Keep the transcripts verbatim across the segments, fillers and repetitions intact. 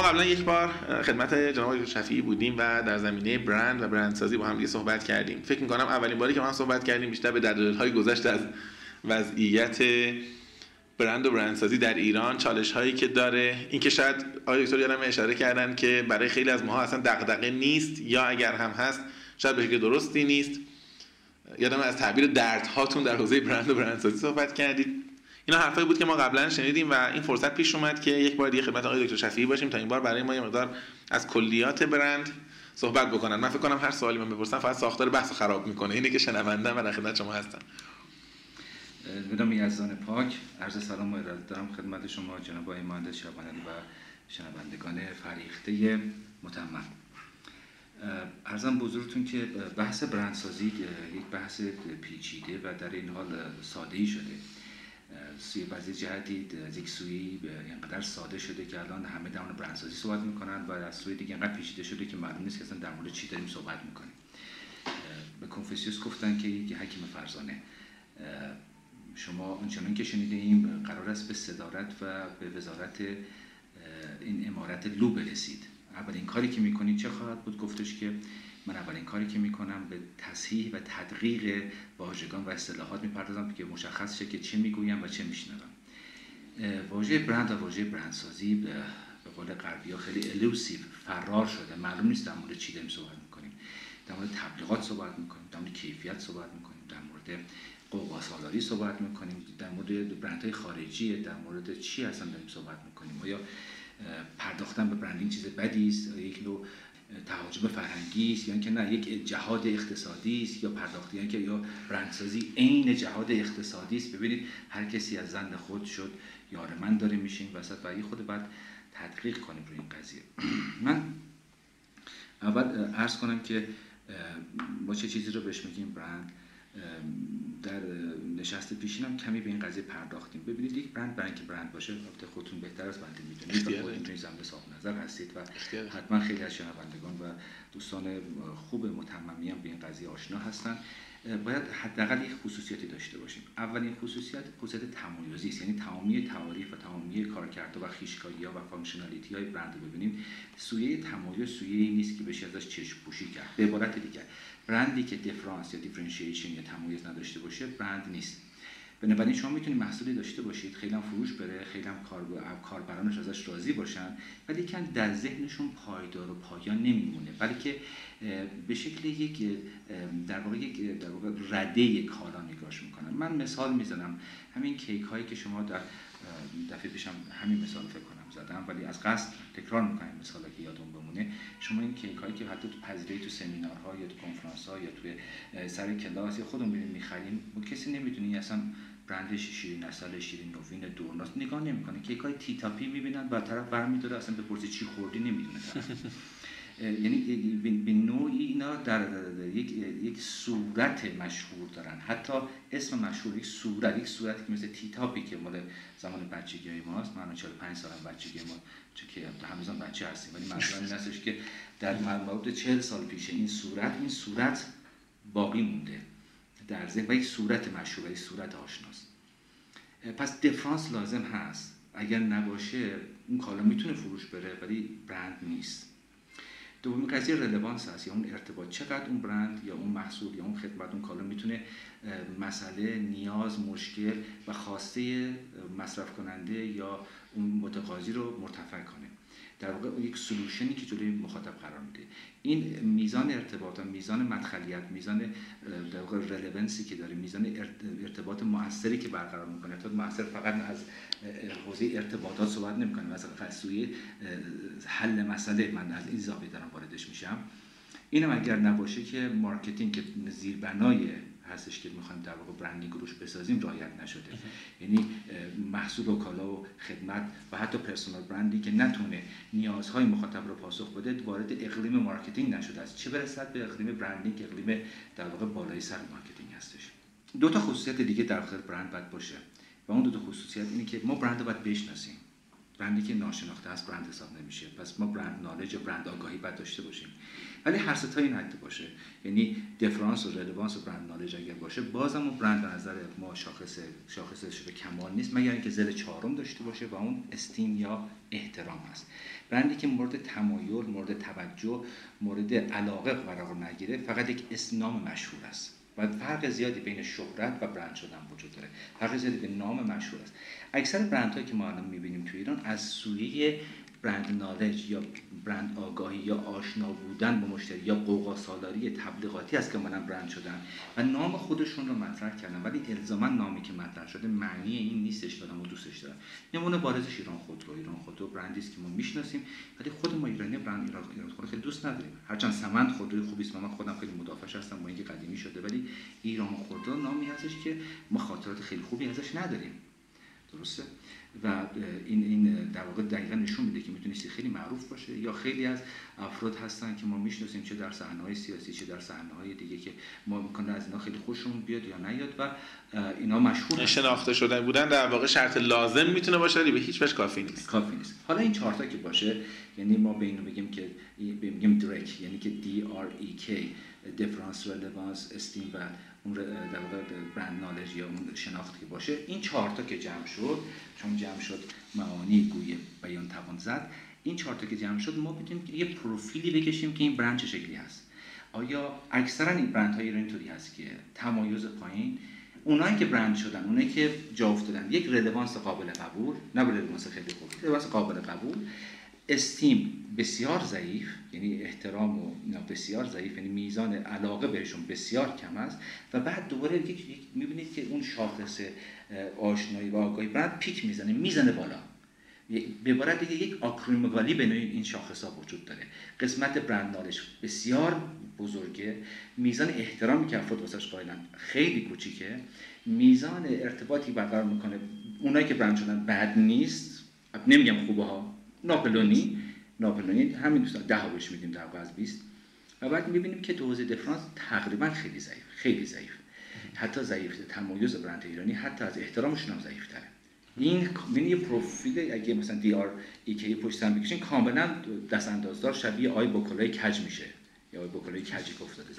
ما قبلا یک بار خدمت جناب آقای شفیعی بودیم و در زمینه برند و برندسازی با هم دیگه صحبت کردیم. فکر می‌کنم اولین باری که ما صحبت کردیم بیشتر به دلایل‌های گذشته از وضعیت برند و برندسازی در ایران، چالش‌هایی که داره، اینکه شاید آقای دکتر یادم اشاره کردن که برای خیلی از ماها اصلا دغدغه نیست یا اگر هم هست شاید به شکل درستی نیست. یادم از تعبیر دردهاتون در حوزه برند و برندسازی صحبت کردید. اینا حرفایی بود که ما قبلا شنیدیم و این فرصت پیش اومد که یک بار دیگه خدمت آقای دکتر شفیعی باشیم تا این بار برای ما یه مقدار از کلیات برند صحبت بکنن. من فکر کنم هر سوالی من بپرسم فقط ساختار بحث خراب میکنه. اینه که شنوندم و در خدمت شما هستم. بدم یزدان پاک، عرض سلام و ارادت دارم خدمت شما جناب آقای مهندس شعبانی و شنوندگان فریخته متمم. عرضم بزرگتون که بحث برندسازی یک بحث پیچیده و در این حال ساده‌ای شده. سوی بعضی جهتی از یک سوی اینقدر ساده شده که الان همه در مورد برندسازی صحبت میکنن و از سوی دیگه اینقدر پیچیده شده که معلوم نیست که اصلا در مورد چی داریم صحبت میکنیم. به کنفوسیوس گفتن که یک حکیم فرزانه، شما اونچنان که شنیدیم قرار است به صدارت و به وزارت این امارت لو برسید. اولین کاری که میکنید چه خواهد بود؟ گفتش که من اولین کاری که میکنم به تصحیح و تدقیق واژگان و اصطلاحات میپردازم که مشخص شه که چه میگویم و چه میشنوم. واژه برند و واژه برندسازی به قول غربی‌ها خیلی الوسیو، فرار شده. معلوم نیست در مورد چی داریم صحبت میکنیم. در مورد تبلیغات صحبت میکنیم، در مورد کیفیت صحبت میکنیم، در مورد قوق‌سالاری صحبت میکنیم، در مورد برندهای خارجی، در مورد چی اصلا داریم صحبت میکنیم. آیا پرداختن به برندینگ چیز بدی است، یک نوع تهاجم فرهنگی است، یا اینکه نه یک جهاد اقتصادی است، یا پرداختی یعنی که یا برندسازی عین جهاد اقتصادی است. ببینید هر کسی از زن خود شد یار من داره میشین وسط و یه خود بعد تدقیق کنیم روی این قضیه. من اول عرض کنم که ما چه چیزی رو بهش میگیم برند. در نشست پیشینم کمی به این قضیه پرداختیم. ببینید یک برند برای اینکه برند باشه البته خودتون بهتر از بنده میدونید و خودتون توی زمینه صاحب نظر هستید و حتما خیلی از شنوندگان و دوستان خوب متممی هم به این قضیه آشنا هستن. باید حداقل یک خصوصیتی داشته باشیم. اولین خصوصیت خصوصیت تمایزی است، یعنی تمامی تعاریف و تمامی کارکردها و خویشکاری‌ها و فانکشنالیتی‌های برند رو ببینیم. سویه تمایز سویه‌ای نیست که بشه ازش چشم پوشی کرد. به عبارت دیگر برندی که دیفرانس یا دیفرنشییشن یا تمایز نداشته باشه برند نیست. بنابراین شما میتونید محصولی داشته باشید خیلی هم فروش بره، خیلی هم کاربرانش ازش راضی باشن، ولی کن در ذهنشون پایدار و پایان نمیمونه، بلکه به شکل یک در واقع یک در واقع رده کالا نگاش میکنن. من مثال میزنم، همین کیک هایی که شما در دفعه پیشم همین مثال فکر کنم زدم، ولی از قصد تکرار میکنم مثالی که یادم بمونه. شما این کیک هایی که حتی تو پذیرایی، تو سمینارها یا تو کنفرانس ها یا تو سر کلاس یا خودمون میریم میخریم، کسی نمیدونی اصلا برندش شیرین عسل، شیرین نوین، دورناس نگاه نمیکنه. کیک های تی تاپی میبینن و طرف برمی‌داره اصلا بپرسه چی خوردی نمیدونه. یعنی به نوعی اینا در یک یک صورت مشهور دارن، حتی اسم مشهور، یک صورت یک صورتی که مثل تی تاپی که مال زمان بچگی ماست. من چهل و پنج سالم بچگی ما چه که هنوزم بچه هستیم، ولی منظورم این هستش که در مورد چهل سال پیش این صورت این صورت باقی مونده در ذهن و یک صورت مشهور، یک صورت آشناست. پس دیفرانس لازم هست. اگر نباشه اون کالا میتونه فروش بره ولی برند نیست. دومین قضیه رلوانس هست، یا اون ارتباط، چقدر اون برند یا اون محصول یا اون خدمت اون کالا میتونه مسئله، نیاز، مشکل و خواسته مصرف کننده یا اون متقاضی رو مرتفع کنه. در واقع یک سولوشنی که جلوی مخاطب قرار میده. این میزان ارتباط، میزان مدخلیت، میزان در واقع رلوانسی که داره، میزان ارتباط مؤثری که برقرار میکنه. ارتباط مؤثر فقط از حوزه ارتباطات صحبت نمیکنه، مثلا فلسفه حل مسئله من از این زاویه دارم واردش میشم. اینم اگر نباشه که مارکتینگ که زیربنای هستش که میخوایم در واقع برندینگ روش بسازیم رعایت نشده. یعنی محصول و کالا و خدمت و حتی پرسونال برندی که نتونه نیازهای مخاطب رو پاسخ بده وارد اقلیم مارکتینگ نشده است، چه برسد به اقلیم برندینگ، اقلیم در واقع بالای سر مارکتینگ هستش. دو تا خصوصیت دیگه در داخل برند باید باشه و اون دو تا خصوصیت اینه که ما برند رو باید بشناسیم. برندی که ناشناخته است برند حساب نمیشه. پس ما برند نالج و برند آگاهی باید داشته باشیم. ولی هر سه تا این حد باشه، یعنی دیفرانس و رلوانس و برند نالج اگر باشه، بازم اون برند به نظر ما شاخص شاخصش به کمال نیست مگر اینکه ذیل چهارم داشته باشه و اون استیم یا احترام هست. برندی که مورد تمایل، مورد توجه، مورد علاقه قرار نگیره فقط یک اسم نام مشهور است و فرق زیادی بین شهرت و برند شدن وجود داره. فرق زیادی بین نام مشهور است. اکثر برندهایی که ما الان می‌بینیم تو ایران از سویه برند نالج یا برند آگاهی یا آشنا بودن با مشتری یا قوقا سالاری تبلیغاتی است که منم برند شدن و نام خودشون رو مطرح کردن، ولی الزاما نامی که مطرح شده معنی این نیستش که آدمو دوستش دارن. نمونه بارزش ایران خودرو. ایران خودرو برندی است که ما میشناسیم، ولی خود ما ایرانی برند ایران خودرو خیلی دوست نداریم. هرچند سمند خودروی خوبی است، من خودم خیلی مدافعش هستم با اینکه قدیمی شده، ولی ایران خودرو نامی هستش که ما خاطرات خیلی خوبی ازش نداریم. درسته؟ و این این در واقع دقیقاً نشون میده که میتونه خیلی معروف باشه یا خیلی از افراد هستن که ما میشناسیم چه در صحنه‌های سیاسی چه در صحنه‌های دیگه که ما میکنه از اینا خیلی خوشمون بیاد یا نیاد و اینا مشهور شناخته شدن بودن در واقع شرط لازم میتونه باشه ولی به هیچ وجه کافی نیست. کافی نیست. حالا این چهار تا که باشه، یعنی ما به اینو بگیم که بگیم درک، یعنی که دی آر ای کی، دیفرانس، رلوانس، استیم و اون در واقع برند نالج یا اون شناخت که باشه، این چهار تا که جمع شد، چون جمع شد معانی گوی بیان توان زد، این چهار تا که جمع شد ما میتونیم یه پروفیلی بکشیم که این برند چه شکلی هست. آیا اکثرا این برندهای اینطوری هست که تمایز پایین، اونایی که برند شدن، اونایی که جا افتادن، یک رلوانس قابل قبول، نه رلوانس خیلی خوب، رلوانس قابل قبول، استیم بسیار ضعیف، یعنی احترام و بسیار ضعیف، یعنی میزان علاقه بهشون بسیار کم است و بعد دوباره یک میبینید که اون شاخص آشنایی و آگاهی برند پیک میزنه میزنه بالا. به عبارت دیگه یک آکرومگالی بین این شاخص‌ها وجود داره. قسمت برند نالج بسیار بزرگه، میزان احترامی که افراد واسش قائلن خیلی کوچیکه، میزان ارتباطی برقرار میکنه اونایی که برند شدن بد نیست، نمیگم خوبه ها، ناپلونی ناپلونی همین دوستان ده ها بهش میدیم در واقع از بیست و بعد میبینیم که دوز دیفرانس تقریبا خیلی ضعیف، خیلی ضعیف، حتی ضعیفه. تمایز برند ایرانی حتی از احترامشون هم ضعیف‌تره. این این یه پروفیل اگه مثلا دی آر ای کی پشت سر بکشین کاملا دست اندازدار شبیه آی بوکلای کج میشه یا آی بوکلای کجی که افتاده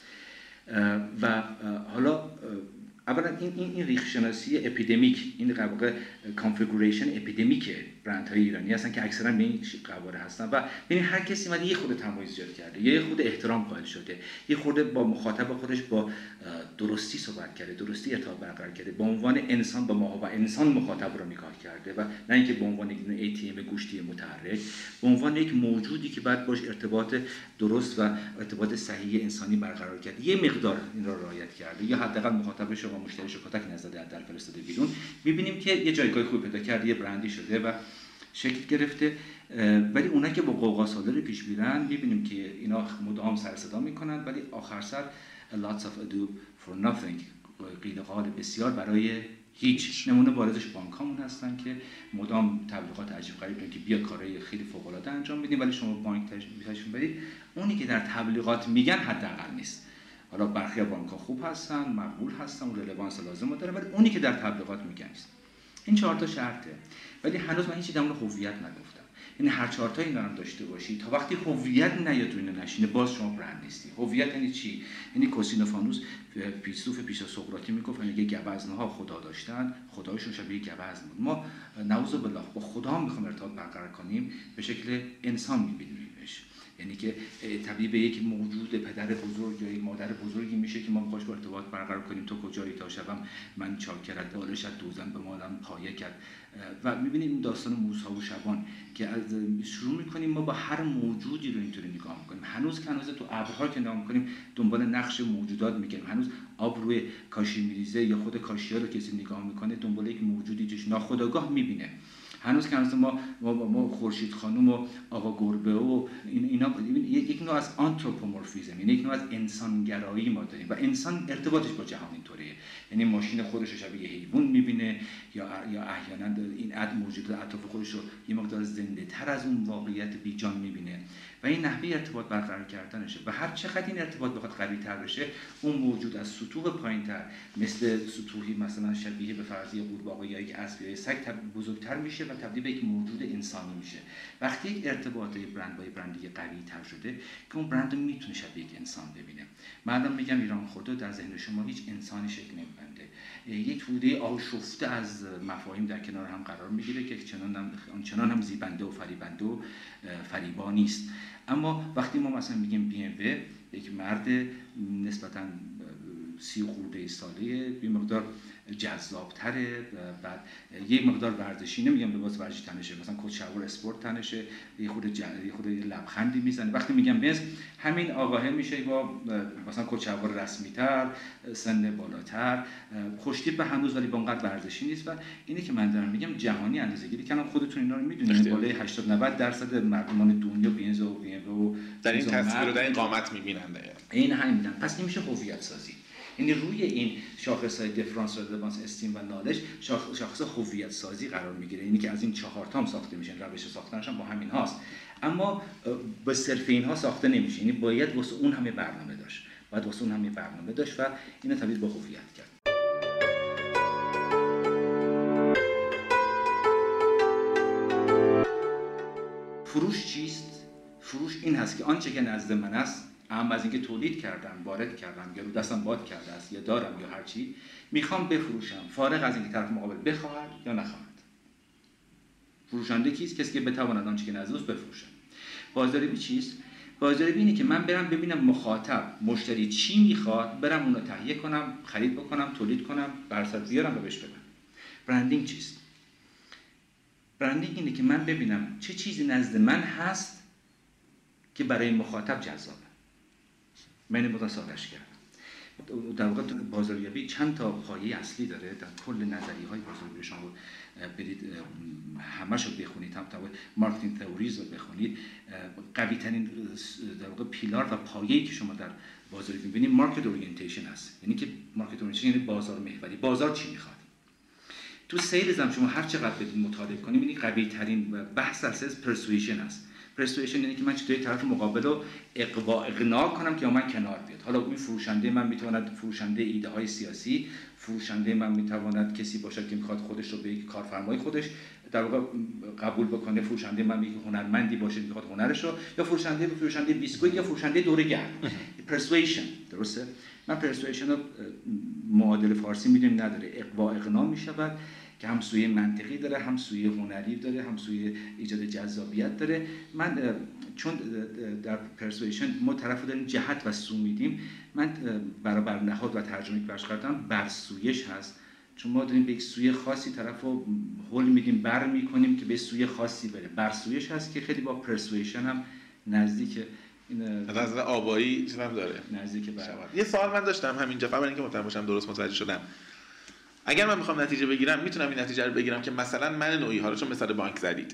زمین. و حالا اولا این این این ریخ شناسی اپیدمیک، این در واقع کانفیگوریشن اپیدمیک برندهای ایرانی هستن که اکثرا به این قواره هستن و ببین هر کسی اومده یه خود تمایز ایجاد کرده، یه خود احترام قائل شده، یه خورده با مخاطب خودش با درستی صحبت کرده، درستی ارتباط برقرار کرده، با عنوان انسان با ما و انسان مخاطب رو نگاه کرده و نه اینکه به عنوان یک ای تی ام گوشتی متحرک، به عنوان یک موجودی که بعد باش ارتباط درست و ارتباط صحیح انسانی برقرار کرده، یه مقدار این رو رعایت کرده یا حداقل مخاطبش رو مشتریش رو کتک نزده در فرستاده بیرون، می‌بینیم که یه جایگاه خوب پیدا کرده، یه برندی شده و شکل گرفته. ولی اونایی که با قوقا سالاری پیش میرن می‌بینیم که اینا مدام سر صدا می‌کنن ولی آخر سر lots of ado for nothing، قیل قال بسیار برای هیچ. نمونه بارزش بانکامون هستن که مدام تبلیغات عجیب غریب می‌کنن که بیا کارهای خیلی فوق‌العاده انجام بدیم، ولی شما بانک تشون بدید اونی که در تبلیغات میگن حداقل نیست. حالا برخی بانک‌ها خوب هستن، مقبول هستن و رلوانس لازم داره، ولی اونی که در تبلیغات میگن نیست. این چهار تا شرطه. ولی هنوز من هیچ در مورد هویت نگفتم. یعنی هر چهار تا اینا رو داشته باشی تا وقتی هویت نیاد تو اینا نشینه باز شما برند نیستی. هویت یعنی چی؟ یعنی کوسینوفانوس فیلسوف پیش از سقراطی میگفت اگه گوزن‌ها خدا داشتن، خدایشون شبیه گوزن بود. ما نعوذ بالله با خدا میخوام ارتباط برقرار کنیم، به شکل انسان میبینیمش. یعنی که طبیعی به یک موجود پدر بزرگ یا مادر بزرگی میشه که ما می‌خوایم با ارتباط برقرار کنیم. تو کجایی؟ تا شبم من چاکرت بالش دوزن به مالم پایه کرد و می‌بینیم داستان موسی و شبان که از شروع می‌کنیم ما با هر موجودی رو اینطوری نگاه می‌کنیم. هنوز که هنوز تو ابرها که نگاه می‌کنیم دنبال نقش موجودات می‌گردیم. هنوز آب روی کاشی میریزه یا خود کاشی‌ها رو کسی نگاه می‌کنه دنبال یک موجودی جوش ناخودآگاه می‌بینه. هنوز که هنوز ما ما, ما خورشید خانم و آقا گربه و این اینا یک نوع از آنتروپومورفیزم، یعنی یک نوع از انسانگرایی ما داریم و انسان ارتباطش با جهان اینطوریه. یعنی ماشین خودش رو شبیه حیوان می‌بینه یا یا احیانا این عد موجودات اطراف خودش رو یه مقدار زنده تر از اون واقعیت بیجان می‌بینه و این نحوه ارتباط برقرار کردنشه و هر چقدر این ارتباط بخواد قوی تر بشه، اون موجود از سطوح پایین تر مثل سطوحی مثلا شبیه به فرضیه قورباغه یا یک اسب یا یک سگ بزرگتر میشه و تبدیل به یک موجود انسانی میشه. وقتی یک ارتباط برند با برندی قوی تر شده که اون برند رو میتونه شبیه یک انسان ببینه. من میگم ایران خودرو در ذهن شما هیچ انسانی شکل نمی‌بنده، یک توده آشفته از مفاهیم در کنار هم قرار میگیره که چنان هم آنچنان هم زیبنده و فریبنده و فریبا نیست. اما وقتی ما مثلا میگیم بی ام دبلیو یک مرد نسبتاً سی خورده ساله یه مقدار جذاب‌تره، بعد یه مقدار ورزشی، نمیگم لباس ورزشی تنشه، مثلا کت شلوار اسپورت تنشه، یه خورده جن... یه خورده لبخندی میزنه. وقتی میگم بنز، همین آقاه میشه با مثلا کت شلوار رسمی‌تر، سن بالاتر، خوش‌تیپ هنوز ولی با اونقدر ورزشی نیست. و اینی که من دارم میگم جهانی اندازه‌گیری کردن، خودتون اینا رو میدونید، بالای هشتاد نود درصد مردمان دنیا بنز و بی ام دبلیو در این تصویر و در این قامت می‌بینن. این همین پس این میشه هویت سازی. یعنی روی این شاخص‌های دیفرانس رلوانس استیم و نالج شاخص هویت سازی قرار میگیره. اینی که از این چهار تا هم ساخته میشن، روش ساختنش هم با همین هاست، اما به صرف اینها ساخته نمیشه. یعنی باید واسه اون همه برنامه داشت، باید واسه اون همه برنامه داشت و اینو تبدیل به هویت کرد. فروش چیست؟ فروش این هست که آنچه که نزد من است، اما از اینکه تولید کردم، وارد کردم یا رو دستم باد کرده است یا دارم یا هر چی، میخوام بفروشم، فارغ از اینکه طرف مقابل بخواهد یا نخواهد. فروشنده کیست؟ کسی که بتواند آنچه که نزد اوست بفروشه. بازاریابی چیست؟ بازاریابی اینه که من برم ببینم مخاطب، مشتری چی میخواد، برم اون رو تهیه کنم، خرید بکنم، تولید کنم، برصد بیارم و بهش بدم. برندینگ چیست؟ برندینگ اینه که من ببینم چه چیزی نزد من هست که برای مخاطب جذابه. من این متساویش کردم. در واقع بازاریابی چند تا پایه اصلی داره. در کل نظریه‌های بازاریابی شما برید همش رو بخونید، هم تا مارکتینگ تئوریز رو بخونید، قوی ترین در واقع پیلار و پایه‌ای که شما در بازاریابی می‌بینید مارکت اورینتیشن است. یعنی که مارکت اورینتیشن یعنی بازار محوری، بازار چی می‌خواد. تو سیلز هم شما هر چقدر بدید مطالعه کنید ببینید قوی ترین بحث از پرسویشن است. پرسویشن یعنی که من چطوری طرف مقابل رو اقوا اقناع کنم که من کنار بیاد. حالا این فروشنده من میتواند فروشنده ایده های سیاسی، فروشنده من میتواند کسی باشد که میخواد خودش رو به یک کارفرمای خودش در واقع قبول بکنه، فروشنده من میگه هنرمندی باشه میخواد هنرش رو، یا فروشنده فروشنده بیسکویت یا فروشنده دوره گرم. پرسویشن درسته؟ من پرسویشن رو معادل فارسی میدونم نداره، اقوا اقناع میشود که هم سوی منطقی داره، هم سوی هنری داره، هم سوی ایجاد جذابیت داره. من چون در پرسویشن ما طرفو داریم جهت و سو میدیم، من برابر نهاد و ترجمه که برش کردم برسویش هست، چون ما داریم به یک سوی خاصی طرفو هول میدیم، بر میکنیم که به سوی خاصی بره. برسویش هست که خیلی با پرسویشن هم نزدیک، این از آبایی چیزی هم داره نزدیک بر. یه سوال من داشتم همینجا قبل اینکه مطمئن باشم درست متوجه شدم. اگر من میخوام نتیجه بگیرم، میتونم این نتیجه رو بگیرم که مثلا من نوعی ها رو، چون مثال بانک زدید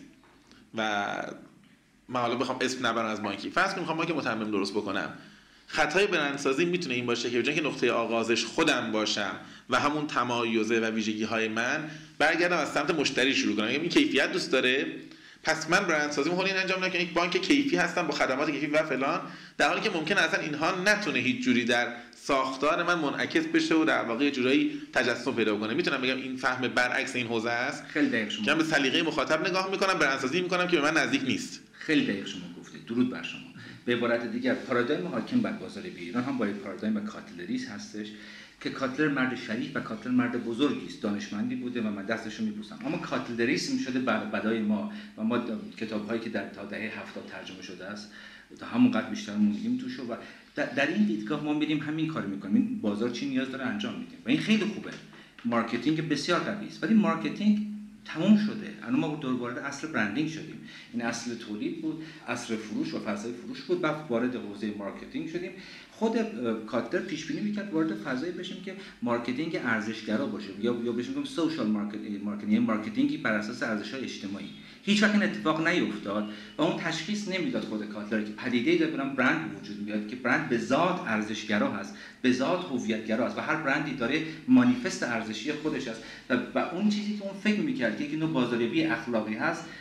و من حالا بخوام اسم نبرم از بانکی، فرض کنم میخوام بانک متمم درست بکنم، خطای برندسازی میتونه این باشه که بجای که نقطه آغازش خودم باشم و همون تمایزه و ویژگی های من، برگردم از سمت مشتری شروع کنم. این کیفیت دوست داره، پس من برندسازی میخوام این انجام بدم که یک بانک کیفی هستم با خدمات کیفی و فلان، در حالی که ممکن اصلا اینها نتونه هیچ جوری در ساختار من منعکس بشه و در واقع جورایی تجسم پیدا کنه. میتونم بگم این فهم برعکس این حوزه است. خیلی دقیق شما. که من به سلیقه مخاطب نگاه میکنم، برندسازی میکنم که به من نزدیک نیست. خیلی دقیق شما گفتید. درود بر شما. به عبارت دیگر پارادایم حاکم بر بازاریابی ایران هم با پارادایم کاتلریس هستش که کاتلر مرد شریف و کاتلر مرد بزرگی است، دانشمندی بوده و من دستش رو میبوسم. اما کاتلریسم شده بر بدای ما و ما کتاب‌هایی که در تا دهه هفتاد ترجمه شده است تا همونقدر بیشتر موندیم توش و در این دیدگاه ما میریم همین کارو میکنیم. این بازار چی نیاز داره انجام میدیم و این خیلی خوبه. مارکتینگ بسیار قوی است، ولی مارکتینگ تموم شده. الان ما دوباره اصل برندینگ شدیم. این اصل تولید بود، اصل فروش و فضای فروش بود، بعد وارد حوزه مارکتینگ شدیم. خود کاتلر پیش بینی میکرد وارد فضایی بشیم که مارکتینگ ارزشگرا باشه یا یا بشیم که سوشال مارکتینگ، مارکتینگ مارکتینگی بر اساس ارزش‌های اجتماعی. هیچ وقت این اتفاق نیفتاد و اون تشخیص نمیداد خود کاتلر که پدیده‌ای داره برام برند وجود میاد که برند به ذات ارزشگرا هست، به ذات هویتگرا است و هر برندی داره مانیفست ارزشی خودش است و, و اون چیزی که اون فکر میکرد که یک نوع بازاریابی اخلاقی هست،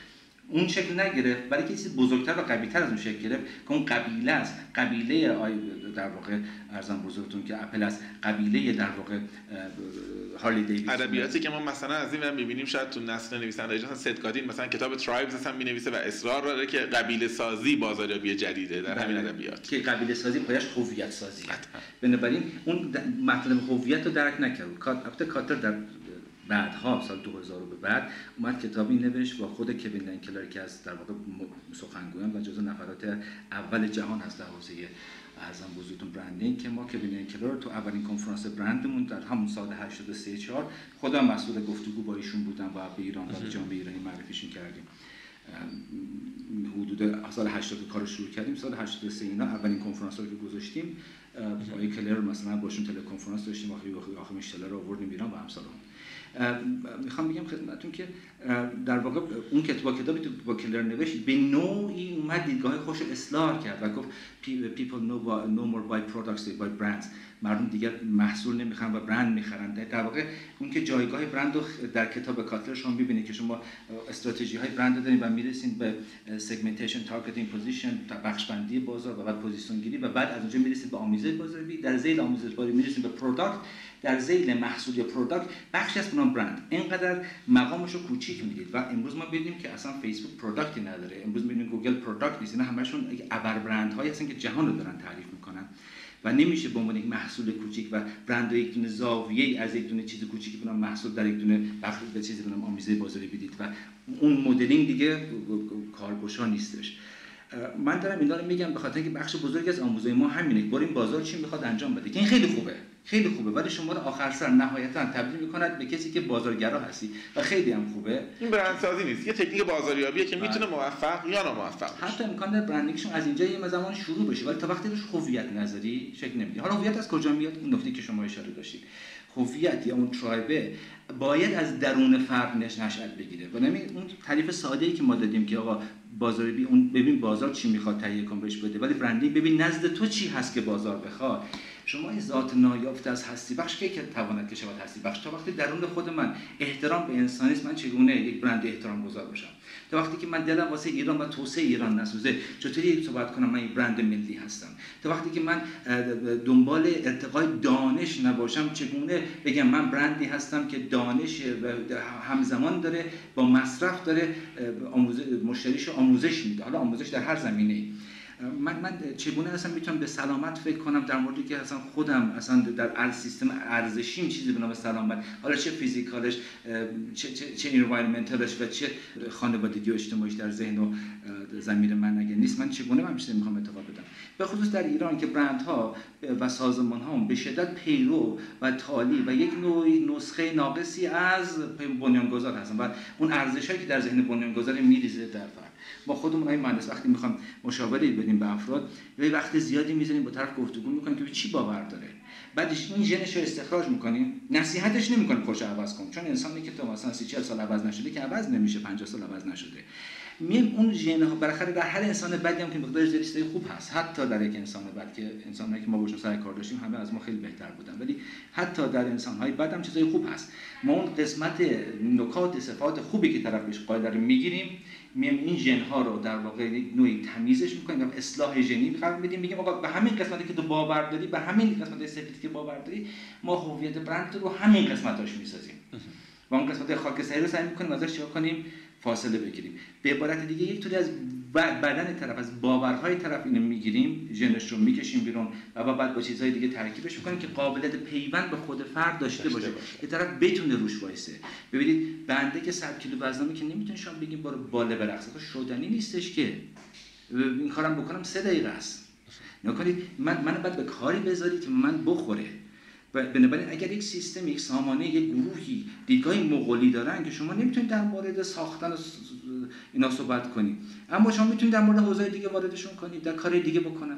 اون شکل نگرفت، برای که چیز بزرگتر و قوی‌تر از اون شکل گرفت که اون قبیله است. قبیله آی در واقع ارزم بزرگتون که اپل است، قبیله در واقع هارلی دیویدسون. ادبیاتی که ما مثلا از این ور می‌بینیم شاید تو نسل نویسنده‌ای مثلا سید کاتین مثلا کتاب ترایبز هم می‌نویسه و اصرار داره که قبیله سازی بازاریابی جدیده در همین ادبیات، که قبیله سازی پایش هویت سازی. بنابراین اون مطلب هویت رو درک نکرد. البته کاتر در بعدها سال دو هزار به بعد اومد کتابی نوشت با خود کوین لنکلر که از در واقع سخنگویان و جزو نفرات اول جهان هست در حوزه ارزم بزرگتون برندینگ، که ما کوین لنکلر تو اولین کنفرانس برندمون در همون سال هشتاد و سه چهار خودم مسئول گفتگو با ایشون بودم و به ایران و جامعه ایرانی معرفیشون کردیم. حدود سال هشتاد کارو شروع کردیم، سال هشتاد و سه اینا اولین کنفرانس رو که گذاشتیم با کلر مثلا باشون تله کنفرانس داشتیم، آخری آخر مشتله رو آوردیم ایران و همسالان. میخوام بگم خدمتتون که در واقع اون کتاب کتابی تو با کلر نوشت به نوعی اومد دیدگاه خوش اصلاح کرد و گفت people know no more buy products they buy brands. مردم دیگر محصول نمیخرن و برند میخرن. در واقع اون که جایگاه برند رو در کتاب کاتلر شما میبینید که شما استراتژی های برند دارین و میرسین به سگمنتیشن، تارگتینگ، پوزیشن، بخش بندی بازار و بعد پوزیشن گیری و بعد از اونجا میرسید به آمیزش بازاریابی، در ذیل آمیزش بازاریابی میرسید به پروداکت، در ذیل محصول یا پروداکت بخشی از اون برند. اینقدر مقامش رو کوچیک میدید و امروز ما ببینیم که اصلا فیسبوک پروداکتی نداره، امروز میبینیم گوگل پروداکت نیست، اینا همشون ابر برندهایی هستن که جهان رو دارن تعریف میکنن و نمیشه به عنوان یک محصول کوچیک و برند یک دونه زاویه از یک دونه چیز کوچیکی به نام محصول در یک دونه بخش به چیزی به نام آمیزه بازاری بدید و اون مدلینگ دیگه کارگشا نیستش. من دارم اینا رو میگم به خاطر اینکه بخش بزرگی از آموزش ما همینه که بریم بازار چی میخواد انجام بده، که این خیلی خوبه خیلی خوبه، ولی شما رو آخر سر نهایتا تبدیل میکند به کسی که بازارگرا هستی و خیلی هم خوبه. این برندسازی نیست، یه تکنیک بازاریابیه که میتونه موفق یا ناموفق باشه. حتی امکان داره برندینگشون از اینجا یه زمان شروع بشه، ولی تا وقتی روش هویت نذاری شکل نمیده. حالا هویت از کجا میاد؟ اون نکته که شما اشاره داشتید، هویت یا اون ترایبه باید از درون فرد نشأت بگیره. و نمی اون تعریف ساده‌ای که ما دادیم که آقا بازاریابی اون ببین بازار چی میخواد تهیه کن بهش بده، ولی برندینگ ببین نزد تو چی هست که بازار بخواد. شما این ذات نایافته از هستی بخش که تواند که شود هستی بخش، تا وقتی درون خود من احترام به انسانیست، من چگونه یک برند احترام گذار باشم؟ تا وقتی که من دلم واسه ایران و توسعه ایران نسوزه، چطوری صحبت کنم من یک برند ملی هستم؟ تا وقتی که من دنبال ارتقای دانش نباشم، چگونه بگم من برندی هستم که دانش همزمان داره با مصرف داره آموزش مشتریشو آموزش میده، حالا آموزش در هر زمینه‌ای. من من چگونه اصلا میتونم به سلامت فکر کنم در موردی که اصلا خودم اصلا در سیستم ارزشیم چیزی به نام سلامت، حالا چه فیزیکالش چه چه چه انوایرمنتالش و چه خانوادگی و اجتماعیش در ذهن و ضمیر من اگه نیست، من چگونه من چیزی میخوام ارتقا بدم؟ به خصوص در ایران که برندها و سازمان‌ها به شدت پیرو و تالی و یک نوعی نسخه ناقصی از بنیانگذار هستن و اون ارزشایی که در ذهن بنیانگذار میریزه در فرد. با خودمون های مهندس وقتی میخوام مشاوره بدیم به افراد، یه وقت زیادی میذاریم با طرف گفتگو میکنیم که چی باور داره، بعدش این ژنش رو استخراج میکنیم، نصیحتش نمیکنیم خوش عوض کن، چون انسانی که تو مثلا سی چهل سال عوض نشده که عوض نمیشه، پنجاه سال عوض نشده. میم اون ژن ها بالاخره در هر انسان بدی هم که مقدار زیادی خوب هست، حتی در یک انسان بد که انسانایی که ما باشون سر کار داشتیم همه از ما خیلی بهتر بودن، ولی حتی در انسان های بد هم چیزای خوب هست. ما اون قسمت نکات صفات خوبی که طرف بهش قائل رو میگیریم، میم این ژن ها رو در واقع نوعی تمیزش میکنیم و اصلاح ژنی قرار میدیم، میگیم آقا به همین قسمتی که تو باور داری، به همین قسمت سفیدی که باور داری، ما هویت برند رو همین قسمتاش میسازیم و اون قسمت خاکستری رو سعی میکنیم ازش چیا کنیم فاصله بگیریم. به عبارت دیگه یک طوری از بدن طرف، از باورهای طرف اینو میگیریم، ژنش رو میکشیم بیرون و بعد با چیزهای دیگه ترکیبش میکنیم که قابلیت پیوند به خود فرد داشته باشه که طرف بتونه روش وایسه. ببینید بنده که صد کیلو وزنمه که نمیتونه شما بگیم برو بالا برقص، تو شدنی نیستش که این کارم بکنم سه دقیقه است. نکنید من من بعد به کاری بذارید که من بخوره. بنابراین اگر یک سیستم، یک سامانه، یک گروهی دیدگاه مغولی دارن که شما نمیتونید در مورد ساختن اینا صحبت کنید، اما شما میتونید در مورد حوزه دیگه واردشون کنید، در کار دیگه بکنن،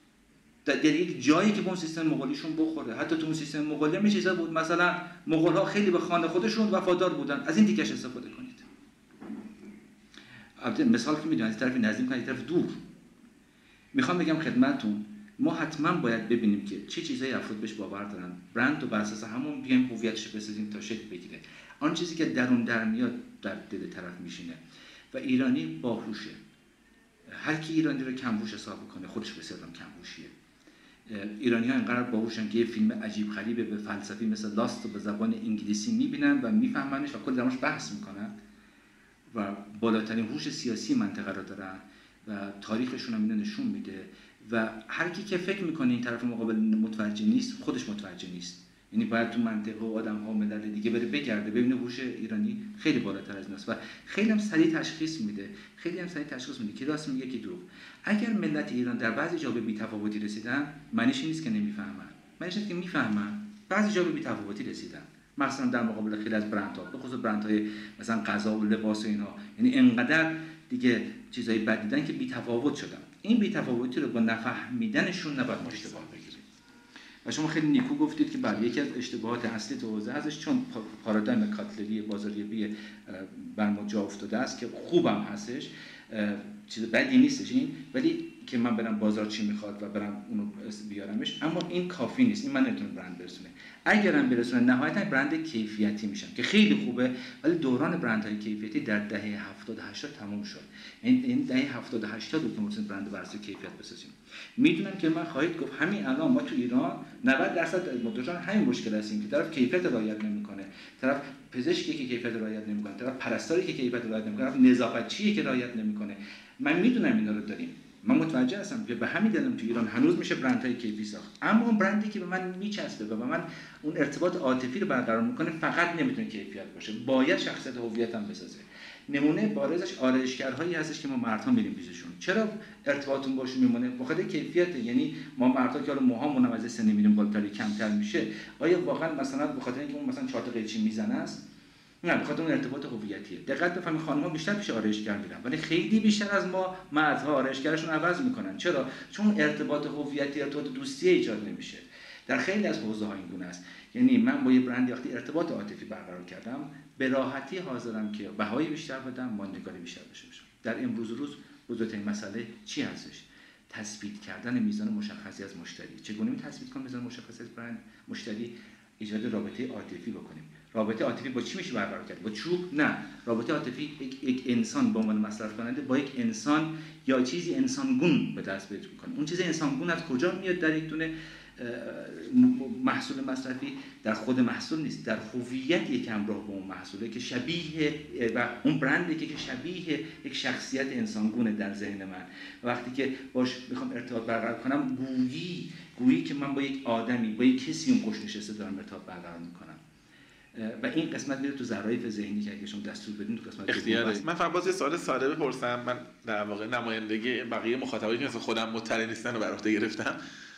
در یک جایی که به اون سیستم مغولیشون بخوره. حتی تو اون سیستم مغولی هم چیزا بود، مثلا مغول‌ها خیلی به خانه خودشون وفادار بودن، از این دیگه‌اش استفاده کنید. البته مثال که میدونید از طرف نزدیک کنید، طرف دور. میخوام بگم خدمتتون ما حتما باید ببینیم که چه چیزایی افراد بهش باور دارن، برند رو بر اساس همون بیایم هویتش بسازیم تا شکل بگیره. آن چیزی که درون در میاد در دل طرف میشینه. و ایرانی باهوشه. هر کی ایرانی رو کم هوش حساب کنه خودش به سلام کم هوشیه. ایرانی ها اینقدر باهوشن که یه فیلم عجیب غریبه به فلسفی مثل لاست رو به زبان انگلیسی میبینن و میفهمنش و کلی درماش بحث میکنن و بالاترین هوش سیاسی منطقه رو دارن و تاریخشون هم اینو نشون میده و هر کی که فکر میکنه این طرف مقابل متوجه نیست خودش متوجه نیست. یعنی باید تو منطقه و آدم ها ملل دیگه بره بگرده ببینه هوش ایرانی خیلی بالاتر از ایناست و خیلی هم سریع تشخیص میده خیلی هم سریع تشخیص میده که راست میگه که دروغ. اگر ملت ایران در بعضی جا به بی‌تفاوتی رسیدن معنیش نیست که نمیفهمن، معنیش اینه که میفهمن. بعضی جا به بی‌تفاوتی رسیدن مثلا در مقابل خیلی از برندها به خصوص برندهای مثلا غذا و لباس و اینها، یعنی انقدر دیگه چیزای بد دیدن که بی‌تفاوت شدن. این بی‌تفاوتی رو با نفهمیدنشون نباید اشتباه بگیریم. و شما خیلی نیکو گفتید که بله یکی از اشتباهات اصلی تو حوزه هستش چون پارادایم کاتلری بازاریابی بر ما جا افتاده است که خوبم هستش، چیز بدی نیستش این، ولی که من برم بازار چی میخواد و برم اونو بیارمش، اما این کافی نیست. این من نمیتونم برند برسونه. اگرم برسونه نهایتا برند کیفیتی میشم که خیلی خوبه، ولی دوران برندهای کیفیتی در دهه هفتاد هشتاد تموم شد. این این دهه هفتاد هشتاد بود که مثلا برند برسه کیفیت بسازیم. میدونم که من خواهید گفت همین الان ما تو ایران نود درصد مدرجان همین مشکل هستیم که طرف کیفیت رعایت نمیکنه، طرف پزشکی که کیفیت رعایت نمیکنه، طرف پرستاری که کیفیت رعایت نمیکنه، طرف نظافتچی که رعایت نمیکنه. من میدونم اینا رو داریم. من متوجه هستم که به همین دلیل تو ایران هنوز میشه برندهای کیفی ساخت، اما اون برندی که به من میچسبه و به من اون ارتباط عاطفی رو برقرار میکنه فقط نمیتونه کیفیت باشه، باید شخصیت هویت هم بسازه. نمونه بارزش آرایشگرهایی هستش که ما مردها میریم پیششون. چرا ارتباطمون باشون میمونه؟ بخاطر کیفیت. یعنی ما مردها که حالا موهامون هم از سن میریم بالاتر کمتر میشه، آیا واقعا مثلا بخاطر اینکه اون مثلا چهار تا قیچی میزنه است؟ نه، بخاطر اون ارتباط هویتیه. دقت بفهمید خانم‌ها بیشتر پیش آرایشگر میرن ولی خیلی بیشتر از ما مردها آرایشگرشون عوض میکنن. چرا؟ چون ارتباط هویتی، ارتباط دوستی ایجاد نمیشه. در خیلی از حوزه‌ها این گونه است. یعنی من با یه برند وقتی ارتباط عاطفی برقرار کردم به راحتی حاضرم که بهای بیشتر بدم، ماندگاری بیشتر بشه بشه. در امروز روز بزرگترین مسئله چی هستش؟ تثبیت کردن میزان مشخصی از مشتری. چگونه می تثبیت کنیم میزان مشخصی از برند مشتری؟ ایجاد رابطه عاطفی بکنیم. رابطه عاطفی با چی میشه برقرار کرد؟ با چوب؟ نه. رابطه عاطفی یک, یک انسان با عنوان مصرف کننده با یک انسان یا چیزی انسانگون به دست پیدا میکنه. اون چیز انسانگون از کجا میاد؟ در یک دونه محصول مصرفی در خود محصول نیست، در هویت یک همراه با اون محصوله که شبیه و اون برندی که شبیه یک شخصیت انسانگونه در ذهن من. وقتی که باش میخوام ارتباط برقرار کنم گویی گویی که من با یک آدمی با یک کسی اون پشت نشسته دارم ارتباط برقرار میکنم. و این قسمت میره تو ظرایف ذهنی که اگه شما دستور بدین تو قسمت اختیاره. من فقط باز یه سوال ساده بپرسم. من در واقع نمایندگی بقیه مخاطبایی که مثل خودم مطلع نیستن رو بر عهده گرفتم.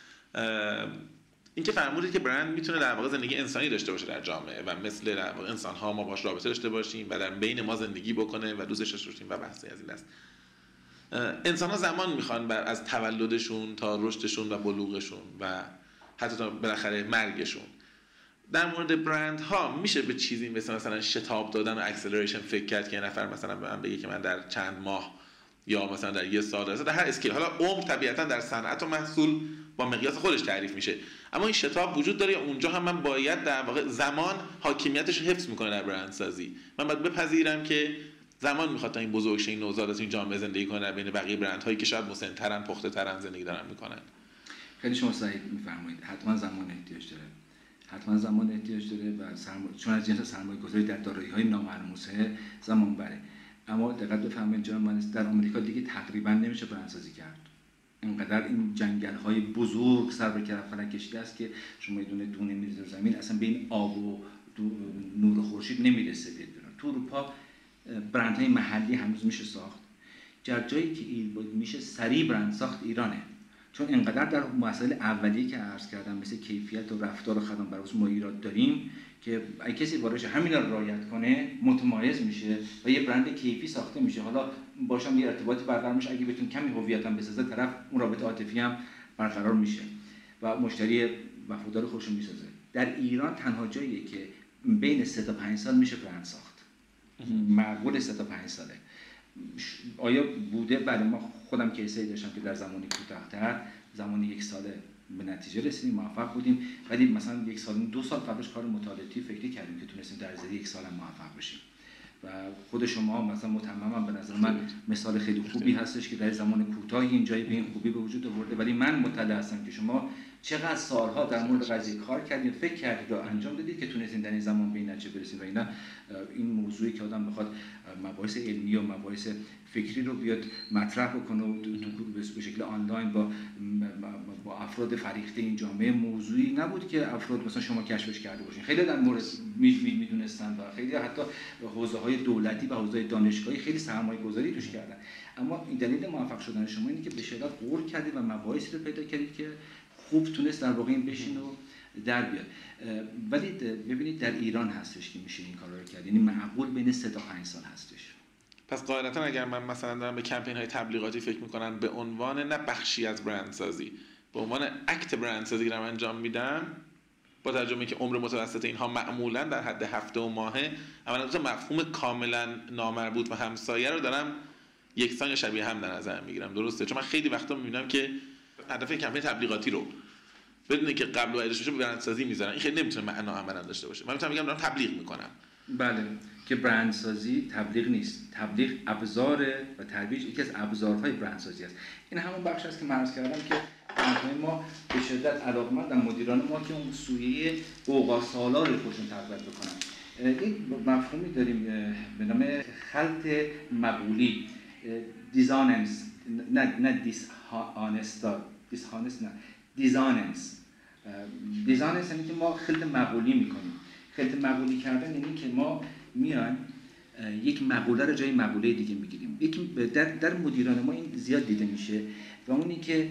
این که فرمودید که برند میتونه در واقع زندگی انسانی داشته باشه در جامعه و مثل در واقع انسان ها ما باش رابطه داشته باشیم و در بین ما زندگی بکنه و دوستش داشته باشیم و بحثی از این دست. انسان ها زمان میخوان بر از تولدشون تا رشدشون و بلوغشون و حتی تا بالاخره مرگشون. در مورد برند ها میشه به چیزی مثل مثلا شتاب دادن و اکسلریشن فکر کرد که یه نفر مثلا به من بگه که من در چند ماه یا مثلا در یه سال در هر اسکیل، حالا عمر طبیعتا در صنعت و محصول با مقیاس خودش تعریف میشه، اما این شتاب وجود داره. اونجا هم من باید در واقع زمان حاکمیتش رو حفظ میکنه در برندسازی. من باید بپذیرم که زمان میخواد تا این بزرگ شه، این نوزاد از این جامعه زندگی کنه در بین بقیه برندهایی که شاید مسن‌ترن، پخته‌ترن زندگی دارن میکنن. خیلی شما صحیح میفرمایید. حتما زمان احتیاج داره. حتما زمان احتیاج داره و سرما... چون از جنس سرمایه‌گذاری در دارایی‌های ناملموسه زمان بره. اما دقت بفرمایید جناب مهندس، در آمریکا دیگه تقریبا نمیشه برندسازی کرد. اینقدر این جنگل‌های بزرگ سر به کف فلک کشیده است که شما یه دونه دونه می‌ریزید زمین، اصلا بین آب و نور خورشید نمیرسه بیاد بیرون. تو اروپا برندهای محلی هنوز میشه ساخت. در جایی که میشه سریع برند ساخت ایرانه. چون اینقدر در مسائل اولیه که عرض کردم مثل کیفیت و رفتار و خدمات برای ما ایراد داریم که اگه کسی وارد همینا رو رعایت کنه متمایز میشه و یه برند کیفی ساخته میشه. حالا باشم یه ارتباطی برقرار میشه، اگه بتون کمی هویت هم بسازه طرف اون رابطه عاطفی هم برقرار میشه و مشتری وفادار خودش رو میسازه. در ایران تنها جاییه که بین سه تا پنج سال میشه برند ساخت. معقول سه تا پنج ساله. آیا بوده؟ بله، ما خودم کیسایی داشتم که در زمانی کوتاه‌تر، زمانی یک ساله به نتیجه رسیدیم، موفق بودیم، ولی مثلا یک سال دو سال قبلش کار مطالعاتی فکری کردیم که تونستیم در ازای یک سال هم موفق بشیم. و خود شما مثلا متممم به نظر من مثال خیلی خوبی هستش که در زمان کوتاهی اینجایی به این خوبی به وجود آورده. ولی من مطلع هستم که شما چقدر سالها در مورد قضیه کار کردید، فکر کردید و انجام دادید که تونستین در این زمان به این نتیجه برسید. و اینا این موضوعی که آدم بخواد مباحث علمی و مباحث فکری رو بیاد مطرح بکنه و به شکل آنلاین با با افراد فریخته این جامعه، موضوعی نبود که افراد مثلا شما کشفش کرده باشین. خیلی در مورد میدونستن و خیلی حتی حوزه‌های دولتی و حوزه‌های دانشگاهی خیلی سرمایه‌گذاری توش کردن. اما این دلیل موفق شدن شما اینه که به شدت غور کردید و مباحثی رو پیدا کردید که خوب تونست در واقع این بشین و در بیاد. ولی ببینید در ایران هستش که میشه این کارا رو کرد، یعنی معقول بین سه تا پنج سال هستش. پس قاعدتا اگر من مثلا دارم به کمپین های تبلیغاتی فکر میکنم به عنوان نه بخشی از برندسازی، به عنوان اکت برندسازی رو انجام میدم، با ترجمه که عمر متوسط اینها معمولا در حد هفته و ماهه، اولا دو مفهوم کاملا نامربوط و همسایه رو دارم یکسان یا شبیه هم در نظر میگیرم. درسته؟ چون من خیلی وقتا میبینم که هدف کمپین تبلیغاتی رو بدون که قبل و بعدش بشه به برندسازی میذارن. این خیلی نمیتونه معنا عملا داشته باشه. من میتونم بگم دارم تبلیغ میکنم. بله، که برندسازی تبلیغ نیست. تبلیغ ابزار و ترویج یکی از ابزارهای برندسازی است. این همون بخش است که من عرض کردم که ما به شدت علاقمند مدیران ما که اون سویه اوقاسالار خودشون تقویت بکنن. یک مفهومی داریم به نام خلط مقولی، دیزاننس، نه نه دیس هانستا دیس هانست نه دیزاننس. دیزاننس یعنی که ما خلط مقولی میکنیم. خلط مقولی کردن یعنی که ما میایم یک مقوله رو جای مقوله دیگه میگیریم. یکی در در مدیران ما این زیاد دیده میشه و اونی که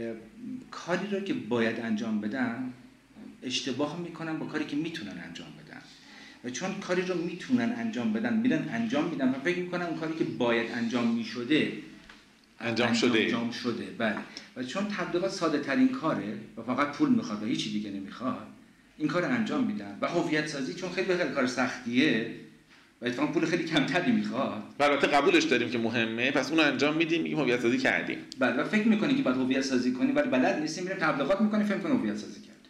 کاری رو که باید انجام بدن اشتباه میکنن با کاری که میتونن انجام بدن، و چون کاری رو میتونن انجام بدن میرن انجام میدن و فکر میکنن اون کاری که باید انجام میشده انجام, انجام شده انجام شده. بله، و چون تبلیغات ساده ترین کاره و فقط پول میخواد و هیچی دیگه نمیخواد، این کار انجام میدن. و هویت سازی چون خیلی خیلی کار سختیه و اتفاقا پول خیلی کمتری میخواد، البته قبولش داریم که مهمه، پس اون رو انجام میدیم، میگیم هویت سازی کردیم. بله، و فکر میکنی که باید هویت سازی کنی ولی بلد نیستی، میره تبلیغات میکنی، فکر میکنی هویت سازی کردی.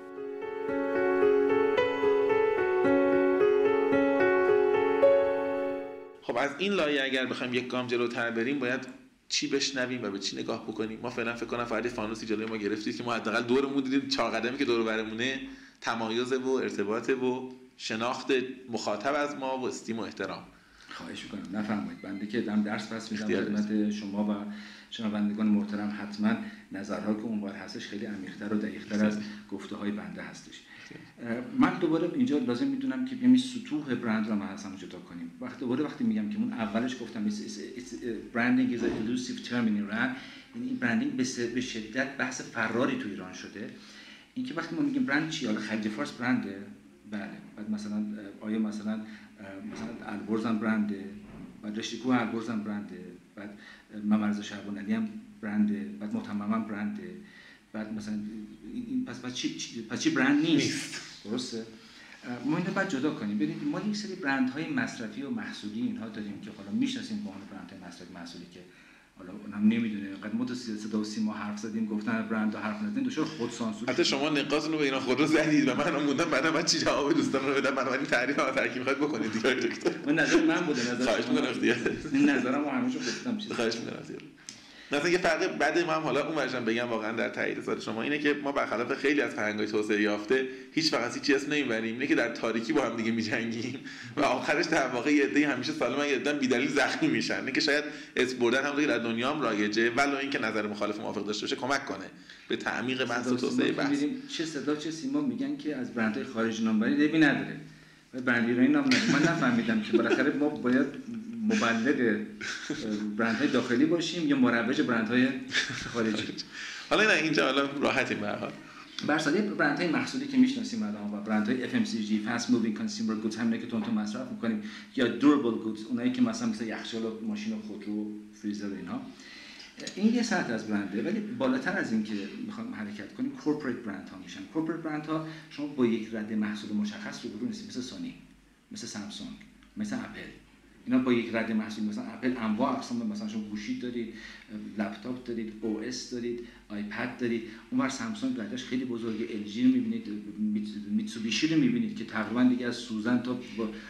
خب از این لایه اگر بخوایم یک گام جلوتر بریم، باید چی بشنویم و به چی نگاه بکنیم؟ ما فعلا فکر کنم فقط فانوسی جلوی ما گرفتید که ما حداقل دورمون دیدیم، چهار قدمی که دور و برمونه تمایز و ارتباط و شناخت مخاطب از ما و استیم و احترام. خواهش می‌کنم نفرمایید. بنده که دارم درس پس میدم خدمت شما و شنوندگان محترم، حتما نظرها که اونور هستش خیلی عمیق‌تر و دقیق‌تر از گفته‌های بنده هستش. من دوباره اینجا لازم میدونم که بیایم سطوح برند رو ما اصلا جدا کنیم. وقتی دوباره وقتی میگم که اون اولش گفتم branding is a elusive term in Iran، یعنی این برندینگ به شدت بحث فراری تو ایران شده. اینکه وقتی ما میگیم برند چی، حالا خلیج فارس برنده، بله، بعد مثلا آیا مثلا مثلا البرز هم برنده، بعد رشته کوه البرز هم برنده، بعد ممرز شعبانعلی هم برنده، بعد متمم هم برنده، بعد مثلا این پس پس چی پس چی برند نیست. درسته؟ ما اینو باید جدا کنیم. ببینید ما یک سری برندهای مصرفی و محصولی اینها داریم که حالا میشناسیم به عنوان برندهای مصرفی محصولی که حالا اونم نمیدونه. قد ما تو صدا و سیما حرف زدیم، گفتن برند و حرف نزدیم، دچار خود سانسور. حتی شما نقاطتون رو به اینا خود رو زدید و منم موندم بعدا من چی جواب دوستان رو بدم. بنابراین تعریف و ترکیب میخواید بکنید دیگه دکتر. من نظر من بوده، نظر خواهش می‌کنم اختیار. این نظرم رو همیشه گفتم چیزی. خواهش می‌کنم اختیار. مثلا یه فرق بعد ما هم حالا اون ورژن بگم واقعا در تایید سال شما اینه که ما برخلاف خیلی از فرهنگ‌های توسعه یافته هیچ وقت هیچ چیز اسم نمیبریم، اینه که در تاریکی با هم دیگه میجنگیم و آخرش در واقع یه عده‌ای همیشه سالم یه عده‌ام بی‌دلیل زخمی میشن. اینه که شاید اسم بردن هم در دنیا هم رایجه، ولی اینکه نظر مخالف موافق داشته باشه کمک کنه به تعمیق بحث و توسعه بحث. چه صدا چه سیما میگن که از برندهای خارجی نامبری دیگه نداره و برند ایرانی نام نداره. من نفهمیدم که بالاخره ما باید مبلغ برندهای داخلی باشیم یا مروج برندهای خارجی. حالا نه اینجا حالا راحتیم به هر حال. برسالی برندهای محصولی که میشناسیم الان و برندهای اف ام سی جی fast moving consumer goods همینه که تون تون مصرف میکنیم، یا durable goods اونایی که مثلا مثل یخچال و ماشین و خودرو فریزر و اینها، این یه سطح از برنده. ولی بالاتر از این که میخوام حرکت کنیم کورپوریت برند ها میشن. کورپوریت برند ها شما با یک رده محصول مشخص رو برو نیست، مثل سونی، مثل سامسونگ، مثل اپل. اینا با یک رد محصول مثلا اپل انواع اقسام مثلا شما گوشی دارید، لپتاپ دارید، او اس دارید، آیپد دارید. اونور سامسونگ ردش خیلی بزرگه، ال جی رو می‌بینید، میتسوبیشی رو می‌بینید که تقریبا دیگه از سوزن تا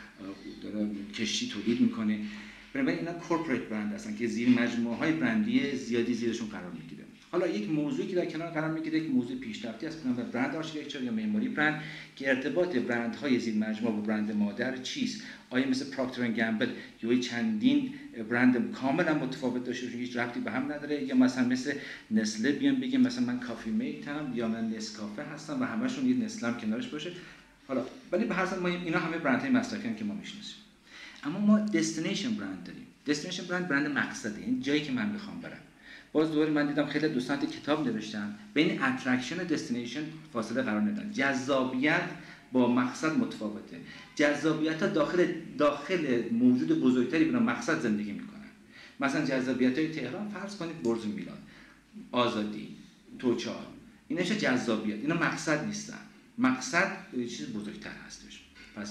داره کشتی تولید میکنه. بنابراین اینا کورپوریت برند هستن که زیر مجموعه‌های برندی زیادی زیرشون قرار میگیره. حالا یک موضوعی که در کنار قرار میگیره یک موضوع پیشرفتی است به نام برند آرکیتکچر یا معماری برند که ارتباط برندهای زیر مجموعه با برند مادر چیست؟ آیا مثل پراکتور اند گمبل یا چندین برند کاملا متفاوت داشته باشه هیچ ربطی به هم نداره، یا مثلا مثل نسله بیان بگیم مثلا من کافی میتم یا من نسکافه هستم و همشون یه نسله هم کنارش باشه. حالا ولی به هر حال ما اینا همه برندهای مصرفی که ما میشناسیم. اما ما دستینیشن برند داریم. دستینیشن برند برند مقصده، این جایی که من میخوام برم. باز دوباره من دیدم خیلی دوستان کتاب نوشتن بین اترکشن و دستینیشن فاصله قرار ندادن. جذابیت با مقصد متفاوته. جذابیت ها داخل داخل موجود بزرگتری به نام مقصد زندگی میکنن. مثلا جذابیت های تهران فرض کنید برج میلاد، آزادی، توچال، اینا چه جذابیت، اینا مقصد نیستن. مقصد چیز بزرگتر هستش. پس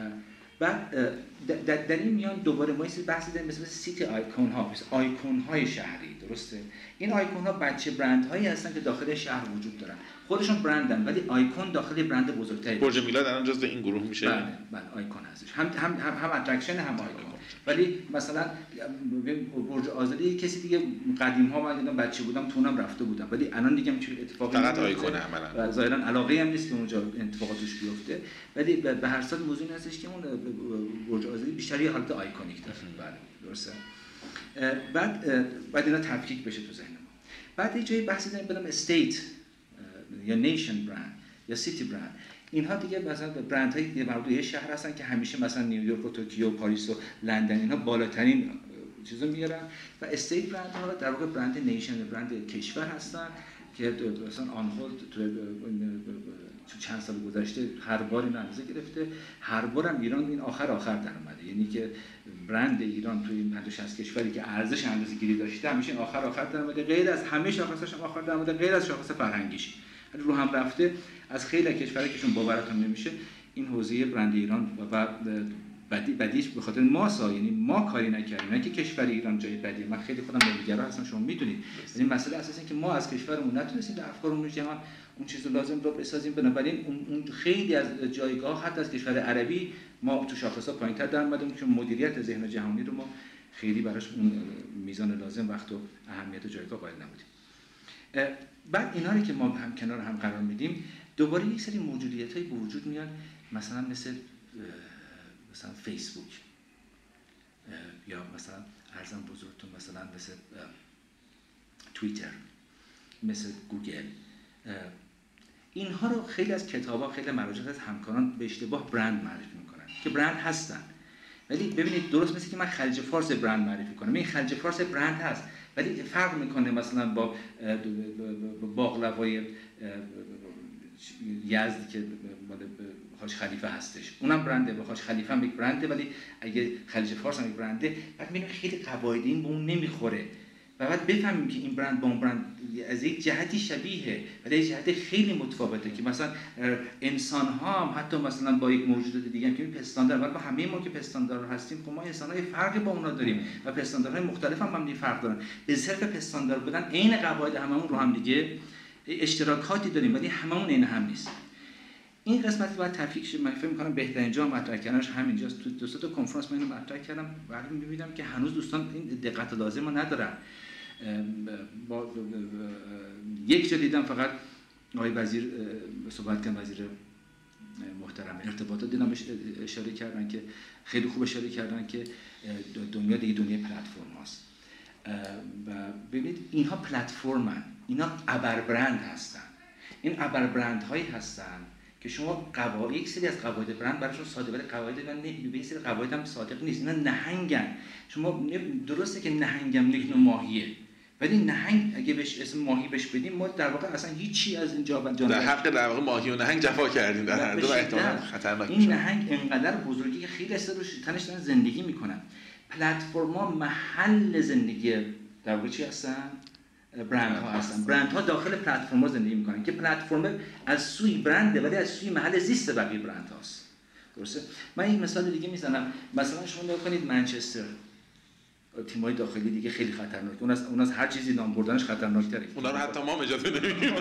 بعد در, در این میان دوباره ما یه بحثی داریم مثل سیتی آیکون ها، مثل آیکون های شهری، درسته؟ این آیکون ها بچه برند هایی هستن که داخل شهر وجود دارن. خودشون برندن ولی آیکون داخل برند بزرگتری. برج میلاد الان جزو این گروه میشه. بله بله آیکون هستش. هم هم هم, هم اترکشن هم آیکون. ولی مثلا برج آزادی کسی دیگه قدیم ها من دیدم بچه بودم تونم رفته بودم ولی الان دیگه میشه اتفاقی فقط آیکون عملاً و ظاهرا علاقه هم نیست که اونجا اتفاقاتش بیفته. ولی به هر صورت موضوع این هستش که اون برج آزادی بیشتر یه حالت آیکونیک داره. بله درسته. بعد بعد اینا تفکیک بشه تو ذهن ما. بعد یه جایی بحثی داریم به نام استیت یا نیشن برند یا سیتی برند. اینها دیگه مثلا برندهای که مربوط به شهر هستن که همیشه مثلا نیویورک و توکیو و پاریس و لندن اینها بالاترین چیزو میارن و استیت برند ها در واقع برند نیشن برند کشور هستن که مثلا آنهولد تو چند سال گذشته هر بار این اندازه گرفته، هر بارم ایران این آخر آخر در اومده. یعنی که برند ایران توی این پنجاه شصت کشوری که ارزش اندازه‌گیری داشته همیشه این آخر آخر در اومده، غیر از همه شاخصش هم آخر در اومده، غیر از شاخص فرهنگیش رو هم رفته. از خیلی کشورها که شون باورتون نمیشه این حوزه برند ایران و بدی بدیش به خاطر ما سا، یعنی ما کاری نکردیم، نه که کشور ایران جای بدی. من خیلی خودم ملیگرا هستم شما میدونید. یعنی مسئله اساسی اینه که ما از کشورمون نتونستیم در افکارمون جهان اون چیزو لازم رو بسازیم. بنابراین اون خیلی از جایگاه حتی از کشور عربی ما تو شاخصا پایین‌تر در اومدیم که مدیریت ذهن جهانی رو ما خیلی براش اون میزان لازم وقت و اهمیت و جایگاه قائل نبودیم. بعد اینا رو که ما هم کنار هم قرار میدیم دوباره یک سری موجودیت‌های به وجود میان، مثلا مثل مثلا فیسبوک یا مثلا ارزم بزرگتون مثلا مثل توییتر، مثل گوگل. اینها رو خیلی از کتاب‌ها خیلی مراجع از همکاران به اشتباه برند معرفی میکنن که برند هستن. ولی ببینید درست مثل که من خلیج فارس برند معرفی کنم، این خلیج فارس برند هست ولی فرق میکنه مثلا با باقلوای یزد که مال حاج خلیفه هستش، اونم برنده، با حاج خلیفه هم یک برنده، ولی اگه خلیج فارس هم یک برنده، بعد میبینیم خیلی قواعد این به اون نمیخوره و بعد بفهمیم که این برند با اون برند از یک جهتی شبیه ولی یک جهت خیلی متفاوته. که مثلا انسان ها هم حتی مثلا با یک موجودات دیگه هم که پستاندار، ولی با همه ما که پستاندار هستیم خب ما انسان های فرقی با اونا داریم و پستاندارهای مختلف هم هم فرق دارن. به صرف پستاندار بودن عین قواعد هممون رو هم دیگه اشتراکاتی داریم ولی هممون این هم نیست. این قسمتی باید تفکیک شه. من فکر می‌کنم بهترین جا مطرح کردنش همینجاست. تو دو تا کنفرانس من اینو مطرح کردم ولی می‌بینم که هنوز دوستان این دقت لازم رو ندارن. با یک جا دیدم فقط آقای وزیر صحبت کردن، وزیر محترم ارتباطات دیدم اشاره کردن که خیلی خوب اشاره کردن که دنیا دیگه دنیای پلتفرم هاست و ببینید اینها پلتفرمن، اینا ابر برند هستن. این ابر برند هایی هستن که شما قواعد یک سری از قواعد برند براشون ساده، ولی قواعد اینا نه به سری قواعد هم صادق نیست، اینا نهنگن. شما درسته که نهنگم یک نوع ماهیه ولی نهنگ اگه بهش اسم ماهی بهش بدیم ما در واقع اصلا هیچی از اینجا جان در حق در واقع ماهی و نهنگ جفا کردیم در هر دو احتمال خطرناک. این نهنگ انقدر بزرگی که خیلی از روش تنش دارن زندگی میکنن. پلتفرم‌ها محل زندگی در واقع چی هستن؟ برند ها هستن. برند ها داخل پلتفرم ها زندگی میکنن که پلتفرم از سوی برنده ولی از سوی محل زیست بقیه برند هاست. درسته؟ من یک مثال دیگه میزنم. مثلا شما نگاه کنید منچستر، تیم‌های داخلی دیگه خیلی خطرناک. اون از اون از هر چیزی نام بردنش خطرناک‌تره. اونا رو حتی ما اجازه نمیدیم.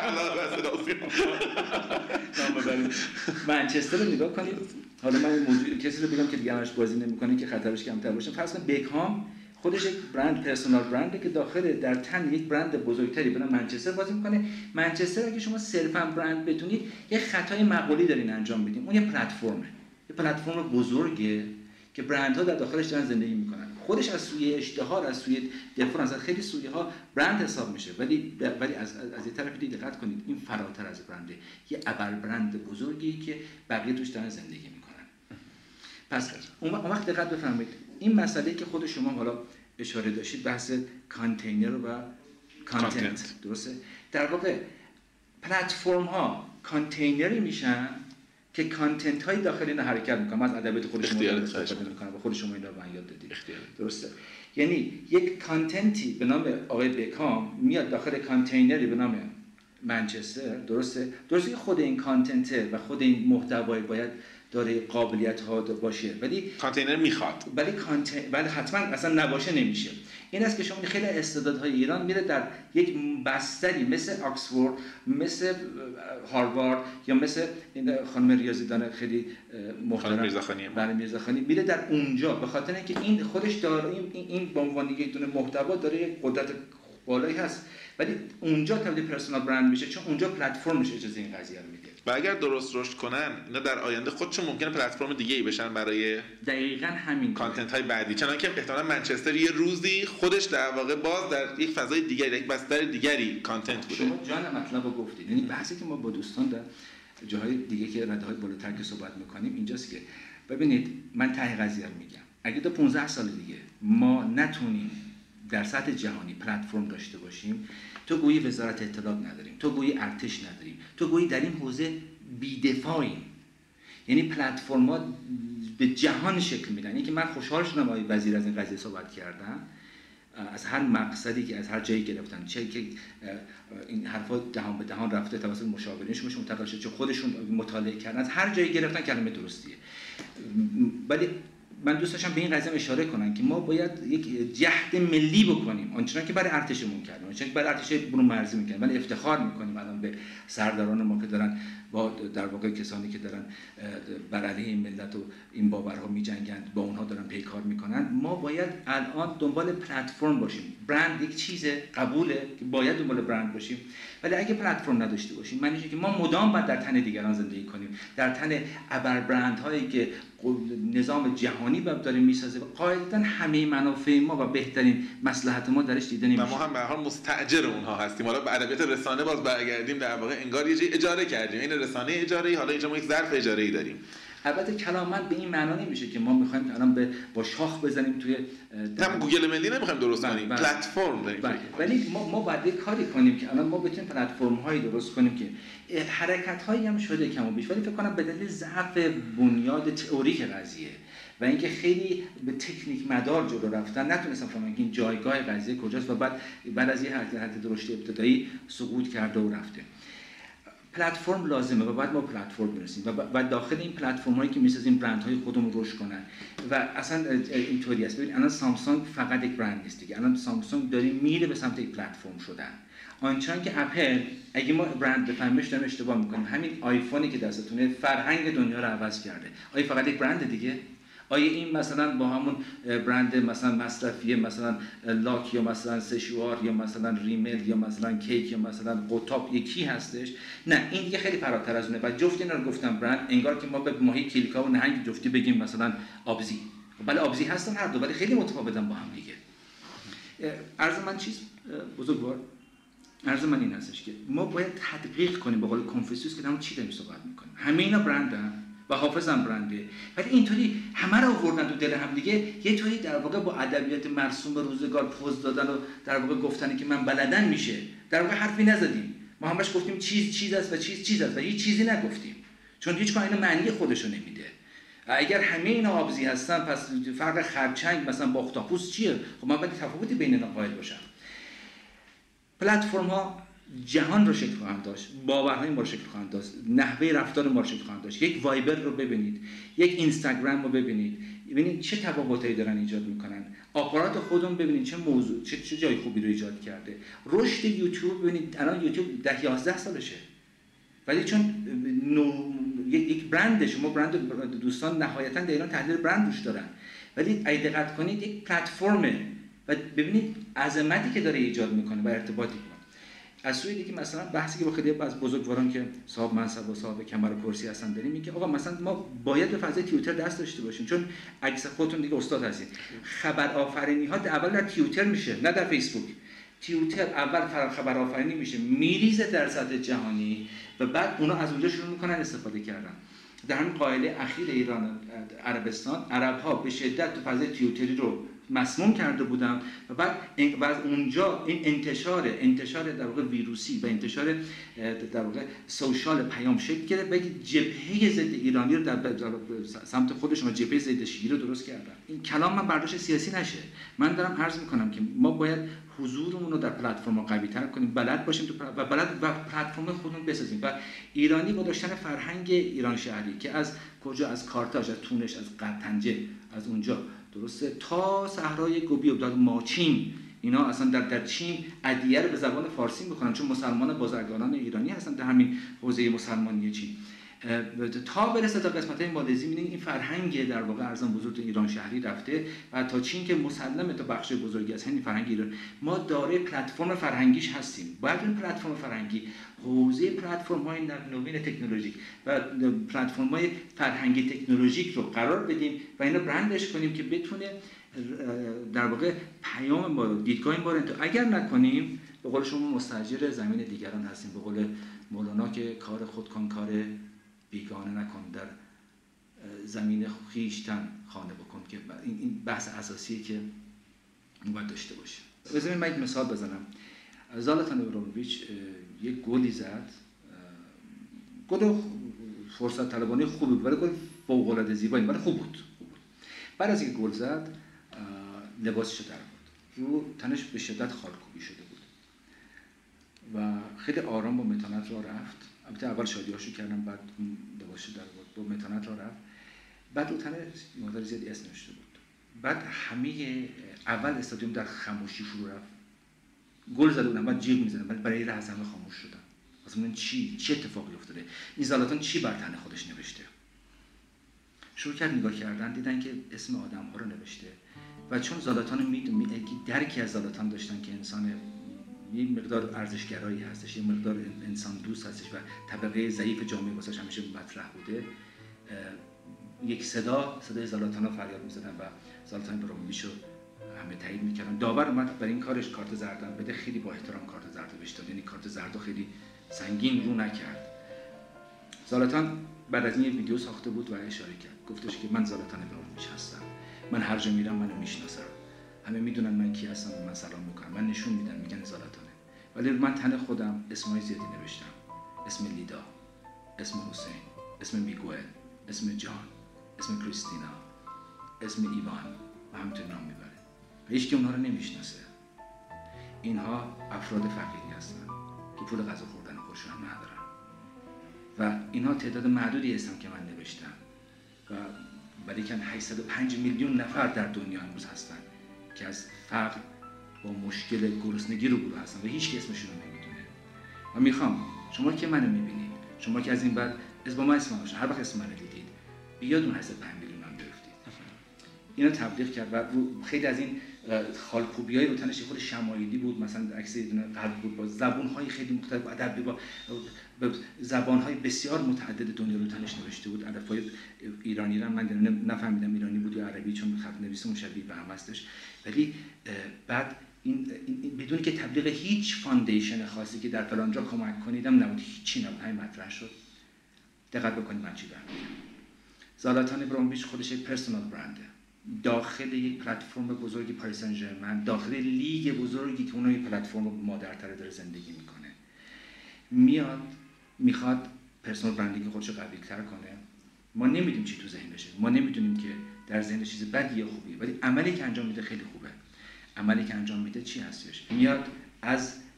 منچستر رو نگاه کنید. حالا من موضوع کسی رو بگم که دیگه همش بازی نمی‌کنه که خطرش کمتر باشه. فرض کنید بکهام خودش یک برند پرسونال برنده که داخل در تن یک برند بزرگتری به نام منچستر بازی می‌کنه. منچستر اگه شما صرفاً برند بتونید، یه خطای مقولی دارین انجام بدین. اون یه پلتفرمه. یه پلتفرم بزرگه که برندها در داخلش دارن زندگی میکنن. خودش از سوی اشتهار، از سوی دفاع، از خیلی سوی‌ها برند حساب میشه، ولی ولی از از این طرف دقت کنید این فراتر از برنده، یه ابر برند بزرگی که بقیه توش دارن زندگی میکنن. پس اون وقت دقت بفرمایید این مسئله که خود شما حالا اشاره داشتید، بحث کانتینر و کانتنت، درسته؟ در واقع پلتفرم ها کانتینری میشن که کانتنت های داخلی اینا حرکت میکنن. از ادبیات خود شما استفاده میکنن و خود شما اینا رو بیان یاد دادید، درسته؟ یعنی یک کانتنتی به نام آقای بکام میاد داخل کانتینری به نام منچستر، درسته؟ درسته که خود این کانتنت و خود این محتوای باید داره قابلیت ها باشه، ولی کانتینر میخواد، ولی کانتینر ولی حتما اصلا نباشه نمیشه. این است که شما خیلی استعدادهای ایران میره در یک بستری مثل آکسفورد، مثل هاروارد یا مثل این خانم ریاضیدان خیلی محترم میرزاخانی برای میرزاخانی میره در اونجا، به خاطر اینکه این خودش داره این این به عنوان یک دونه محتوا داره یک قدرت بالایی هست، ولی اونجا تبدیل پرسونال برند میشه چون اونجا پلتفرمش اجازه این قضیه رو میده. و اگر درست رشد کنن اینا در آینده خودشون ممکنه پلتفرم دیگه ای بشن برای دقیقاً همین کانتنت های بعدی، چنانکه احتمالاً منچستر یه روزی خودش در واقع باز در یک فضای دیگری، یک بستر دیگری کانتنت بوده. شما جان مطلب رو گفتید. یعنی بحثی که ما با دوستان در جاهای دیگه که رده‌های بالاتر که صحبت می‌کنیم اینجاست که ببینید من ته قضیه رو میگم. اگه تا پانزده سال دیگه ما نتونیم در سطح جهانی پلتفرم داشته باشیم، تو گویی وزارت اطلاعات نداریم، تو گویی ارتش نداریم، تو گویی در این حوزه بی‌دفاعیم. یعنی پلتفرم‌ها به جهان شکل میدن. اینکه من خوشحال شدم آقای وزیر از این قضیه صحبت کردن، از هر مقصدی که از هر جایی گرفتن، چه که این حرفا دهان به دهان رفته توسط مشاورینشون منتقل شده، چه خودشون مطالعه کردن، از هر جایی گرفتن کلمه درستیه. ولی من دوست داشتم به این قضیه اشاره کنم که ما باید یک جهد ملی بکنیم، آنچنان که برای ارتشمون کردیم، آنچنان که برای ارتش برون مرزی میکنیم. ولی افتخار میکنیم الان به سرداران ما که دارن با در واقع کسانی که دارن بر علیه این ملت و این باورها میجنگند با اونها دارن پیکار میکنن. ما باید الان دنبال پلتفرم باشیم. برند یک چیز قبوله که باید دنبال برند باشیم، ولی اگه پلتفرم نداشته باشیم معنیش اینه که ما مدام باید در تن دیگران زندگی کنیم، در تن ابر برند هایی که نظام جهانی باب داره میسازه و قاعدتا همه منافع ما و بهترین مصلحت ما درش دیده نمیشه. و ما هم به هر حال مستاجر اونها هستیم. حالا به ادبیات رسانه باز برگردیم، در واقع انگار یه چیزی اجاره کردیم. این رسانه اجاره ای، حالا اینجا ما یک ظرف اجاره ای داریم. البته کلام من به این معنا نمیشه که ما میخوایم الان به با شاخ بزنیم توی هم گوگل ملی نمیخوایم درست کنیم، پلتفرم داریم. ولی ما ما باید کاری کنیم که الان ما بتونیم پلتفرم هایی درست کنیم که حرکت هایی هم شده کم و بیش، ولی فکر کنم به دلیل ضعف بنیاد تئوریک قضیه و اینکه خیلی به تکنیک مدار جلو رفتن نتونستم فهمم که این جایگاه قضیه کجاست و بعد بعد از یه حرکت درشت ابتدایی سقوط کرده و رفته. پلتفرم لازمه و بعد ما پلتفرم برسیم و داخل این پلتفرم هایی که میسازیم برند های خودمون رشد کنن و اصلا اینطوری است. ببین الان سامسونگ فقط یک برند نیست دیگه، الان سامسونگ داره میره به سمت یک پلتفرم شدن. آنچنان که اپل، اگه ما برند بفهمش داریم اشتباه میکنیم. همین آیفونی که دستتونه فرهنگ دنیا رو عوض کرده. آیا فقط یک برند دیگه؟ آیا این مثلا با همون برند مثلا مصرفی مثلا لاک یا مثلا سشوار یا مثلا ریمل یا مثلا کیک یا مثلا قطاب یکی هستش؟ نه، این دیگه خیلی فراتر از اونه و جفت اینا رو گفتم برند، انگار که ما به ماهی کلیکا و نهنگ جفتی بگیم مثلا آبزی. بله آبزی هستن هر دو، ولی خیلی متفاوتن با هم دیگه. عرض من چیز بزرگوار عرض من این هستش که ما باید تدقیق کنیم به قول کنفوسیوس که همون چی داریم صحبت میکنیم. همه اینا برندن و حافظم برنده، ولی اینطوری همه رو آوردن تو دل هم دیگه، یه طوری در واقع با ادبیات مرسوم به روزگار پوز دادن و در واقع گفتن که من بلدن میشه. در واقع حرفی نزدیم، ما همش گفتیم چیز چیز است و چیز چیز است و هیچ چیزی نگفتیم، چون هیچ کاری معنی خودشو نمیده. اگر همه اینا آبزی هستن پس فرق خرچنگ مثلا با اختاپوس چیه؟ خب من باید تفاوتی بین اینا قائل باشم. پلتفرم ها جهان رو شکل خواهند داشت، باورهای ما رو شکل خواهند داشت، نحوه رفتار ما رو شکل خواهند داشت. یک وایبر رو ببینید، یک اینستاگرام رو ببینید، ببینید چه تفاوتایی دارن ایجاد میکنن. آپارات خودمون ببینید چه موضوع چه, چه جای خوبی رو ایجاد کرده. رشد یوتیوب ببینید، الان یوتیوب ده یازده سالشه، ولی چون نو... یک برند، شما برند دوستان نهایتا در ایران تحلیل برند روش دارن، ولی اگه دقت کنید یک پلتفرمه و ببینید عظمتی که داره ایجاد میکنه و ارتباطی کنه. از سوی دیگه مثلا بحثی که با خیلی از بزرگواران که صاحب منصب و صاحب کمر و کرسی هستن داریم، میگه آقا مثلا ما باید به فضای توییتر دست داشته باشیم، چون عکس خودتون دیگه استاد هستید. خبر آفرینی ها اول در توییتر میشه، نه در فیسبوک. توییتر اول خبر آفرینی میشه، میریزه در سطح جهانی و بعد اونا از اونجا شروع میکنن استفاده کردن. در همین قائله اخیر ایران عربستان، عرب ها به شدت تو فضای توییتری رو مسموم کرده بودن و بعد و از اونجا این انتشار انتشار در واقع ویروسی و انتشار در واقع سوشال پیام شکل گرفت و یک جبهه ضد ایرانی رو در سمت خودشون، جبهه ضد شیعی رو درست کردن. این کلام من برداشت سیاسی نشه، من دارم عرض میکنم که ما باید حضورمون رو در پلتفرم قوی تر کنیم، بلد باشیم تو و بلد و پلتفرم خودمون بسازیم. و ایرانی با داشتن فرهنگ ایران شهری که از کجا، از کارتاژ، از تونش، از قطنجه، از اونجا درسته تا صحرای گوبی و ماچین، اینا اصلا در در چین ادیه رو به زبان فارسی میخونن، چون مسلمان بازرگانان ایرانی هستن در همین حوزه مسلمانی چین، تا برسه تا قسمت‌های مالزی. می‌بینید این فرهنگ در واقع ارزان بزرگ ایران شهری رفته و تا چین که مسلمه تا بخش بزرگی از همین فرهنگ ایران. ما داره پلتفرم فرهنگیش هستیم. باید این پلتفرم فرهنگی حوزه پلتفرم‌های نوین تکنولوژیک و پلتفرم‌های فرهنگی تکنولوژیک رو قرار بدیم و اینو برندش کنیم که بتونه در واقع پیام ما رو، دیدگاه ما رو، اگر نکنیم به قول شما مستاجر زمین دیگران هستیم. به قول مولانا که کار خود کن کار بیگانه نکن، در زمین خویشتن خانه بکن، که این بحث اساسیه که باید داشته باشه. بذارید من یک مثال بزنم. زلاتان ابراهیموویچ یک گلی زد، گل فرصت طلبانه خوبی بود، ولی گل فوق العاده زیبایی، ولی خوب بود. بعد از اینکه گل زد لباسش در بود، رو تنش به شدت خالکوبی شده بود و خیلی آرام با متانت راه رفت. البته اول شادیاشو کردم، بعد لباسش در بود، با متانت راه رفت. بعد رو تنش مقدار زیادی اسم نوشته بود. بعد همه اول استادیوم در خاموشی فرو رفت. گل زده بودن، بعد جیغ میزدن، ولی برای لحظه همه خاموش شدن. اصلا چی چه اتفاقی افتاده؟ این زلاتان چی بر تن خودش نوشته؟ شروع کرد نگاه کردن، دیدن که اسم آدم‌ها رو نوشته و چون زلاتان میدونی درکی از زلاتان داشتن که انسان یه مقدار ارزشگرایی هستش، یه مقدار انسان دوست هستش و طبقه ضعیف جامعه واسش همیشه مطرح بوده، یک صدا صدای زلاتان رو فریاد می‌زدن و زلاتان ابراهیموویچ رو همه تایید می‌کردن. داور اومد برای این کارش کارت زردم بده، خیلی با احترام کارت زرد بهش داد، یعنی کارت زرد خیلی سنگین رو نکرد. زلاتان بعد از این ویدیو ساخته بود و اشاره کرد، گفتش که من زلاتان ابراهیموویچ هستم، من هر جا میرم منو میشناسم، همه میدونن من کی هستم و من سلام میکنم، من نشون میدم میگن زلاتانه، ولی من تن خودم اسمای زیادی نوشتم، اسم لیدا، اسم حسین، اسم میگوئل، اسم جان، اسم کریستینا، اسم ایوان و همینطور نام میبره و هیچ کی اونها رو نمیشناسه. اینها افراد فقیری هستن که پول غذا خوردن خودشون هم ندارن و اینها تعداد معدودی هستن که من نوشتم و ولیکن هشتصد و پنج میلیون نفر در دنیا امروز هستن که از فقر با مشکل گرسنگی روبرو هستن و هیچ کی اسمشون رو نمیدونه. و میخوام شما که منو میبینید، شما که از این بعد از با من اسم باشن، هر وقت اسم منو دیدید بیاد اون هشتصد و پنج میلیون هم گرفتید. اینو تبلیغ کرد و خیلی از این خالکوبیای رو تنش خود شمایلی بود، مثلا عکس یه دونه قلب بود با زبان‌های خیلی مختلف و ادبی با زبان‌های بسیار متعدد دنیا رو تنش نوشته بود. الفبای ایرانی رو من نفهمیدم ایرانی بود یا عربی، چون خط نویسمون شبیه به هم هستش، ولی بعد این, این بدون که تبلیغ هیچ فاندیشن خاصی که در فلان جا کمک کنیدم نبود، هیچی نبود، همین مطرح شد. دقت بکنید من چی برمیگم. زلاتان ابراهیموویچ خودش یک پرسونال برنده، داخل یک پلتفرم بزرگی پاریس سن ژرمن، داخل لیگ بزرگی که اونها یک پلتفرم مادرتر داره زندگی میکنه، میاد میخواد پرسونال برندینگ خودش رو قوی‌تر کنه. ما نمیدونیم چی تو ذهنشه، ما نمیدونیم که در ذهن چیز بدی یا خوبیه، ولی عملی که انجام میده خیلی خوبه. عملی که انجام میده چی هستش؟ میاد از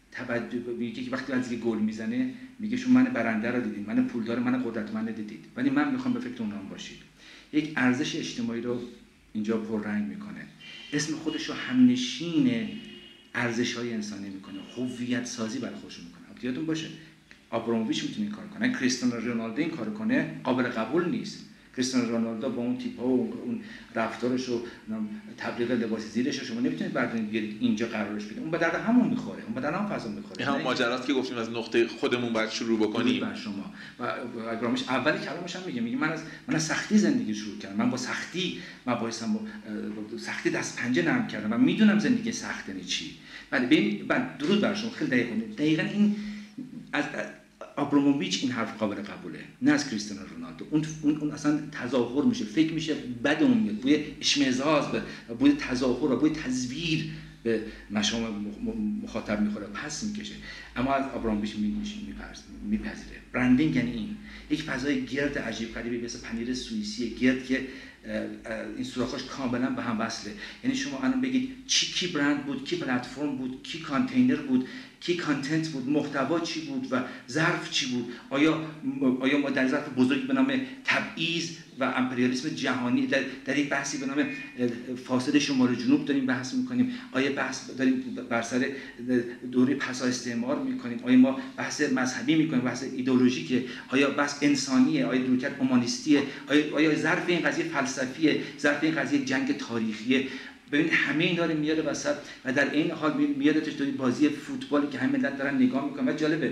توجه میگه که وقتی از گل میزنه میگه شما من برنده رو دیدید، من پولدار، من قدرتمند دیدید، ولی من میخوام به فکر اونام باشید. یک ارزش اجتماعی رو اینجا پررنگ میکنه، اسم خودش رو همنشین ارزش‌های انسانی میکنه، هویت سازی برای خودش میکنه. یادتون باشه آبراموویچ میتونه این کار کنه، کریستیانو رونالدو این کارو کنه قابل قبول نیست. کریستیانو رونالدو با اون تیپ‌ها و اون رفتارش و تبلیغ لباس زیرش شما نمیتونید بردارید بیارید اینجا قرارش بدید. اون به درد همون میخوره، اون به درد هم فضا میخوره. همون ماجراست که گفتیم از نقطه خودمون باید شروع بکنیم. بر شما و آبراموویچ اولی کلامش هم میگه میگه من از من از سختی زندگی شروع کردم، من با سختی مباحثم با سختی دست پنجه نرم کردم و میدونم زندگی سخت یعنی چی. ولی ببین بعد درود بر شما خیلی دقیقاً دقیقاً این از آبراموویچ این حرف قابل قبوله، نه از کریستیانو رونالدو. اون اون اون اصلا تظاهر میشه، فکر میشه بد اون میاد، بوی اشمئزاز، بوی تظاهر و بوی تزویر به مشام مخاطب میخوره، پس میکشه. اما از آبراموویچ میپذیره. برندینگ یعنی این یک فضای گرد عجیب غریبی مثل پنیر سوئیسی گرد که این سوراخش کاملا به هم وصله. یعنی شما الان بگید چی کی برند بود، کی پلتفرم بود، کی کانتینر بود، کی کانتنت بود، محتوا چی بود و ظرف چی بود. آیا آیا ما در ظرف بزرگی به نام تبعیض و امپریالیسم جهانی در, در یک بحثی به نام فاسد شمال جنوب داریم بحث میکنیم؟ آیا بحث داریم بر سر دوره پسا استعمار میکنیم؟ آیا ما بحث مذهبی میکنیم، بحث ایدئولوژیکه؟ آیا بحث انسانیه؟ آیا رویکرد هومانیستیه؟ آیا آیا ظرف این قضیه فلسفیه؟ ظرف این قضیه جنگ تاریخیه؟ ببین همه اینا رو میاره وسط و در این حال میادتش داری بازی فوتبالی که همه ملت دارن نگاه میکنن و جالبه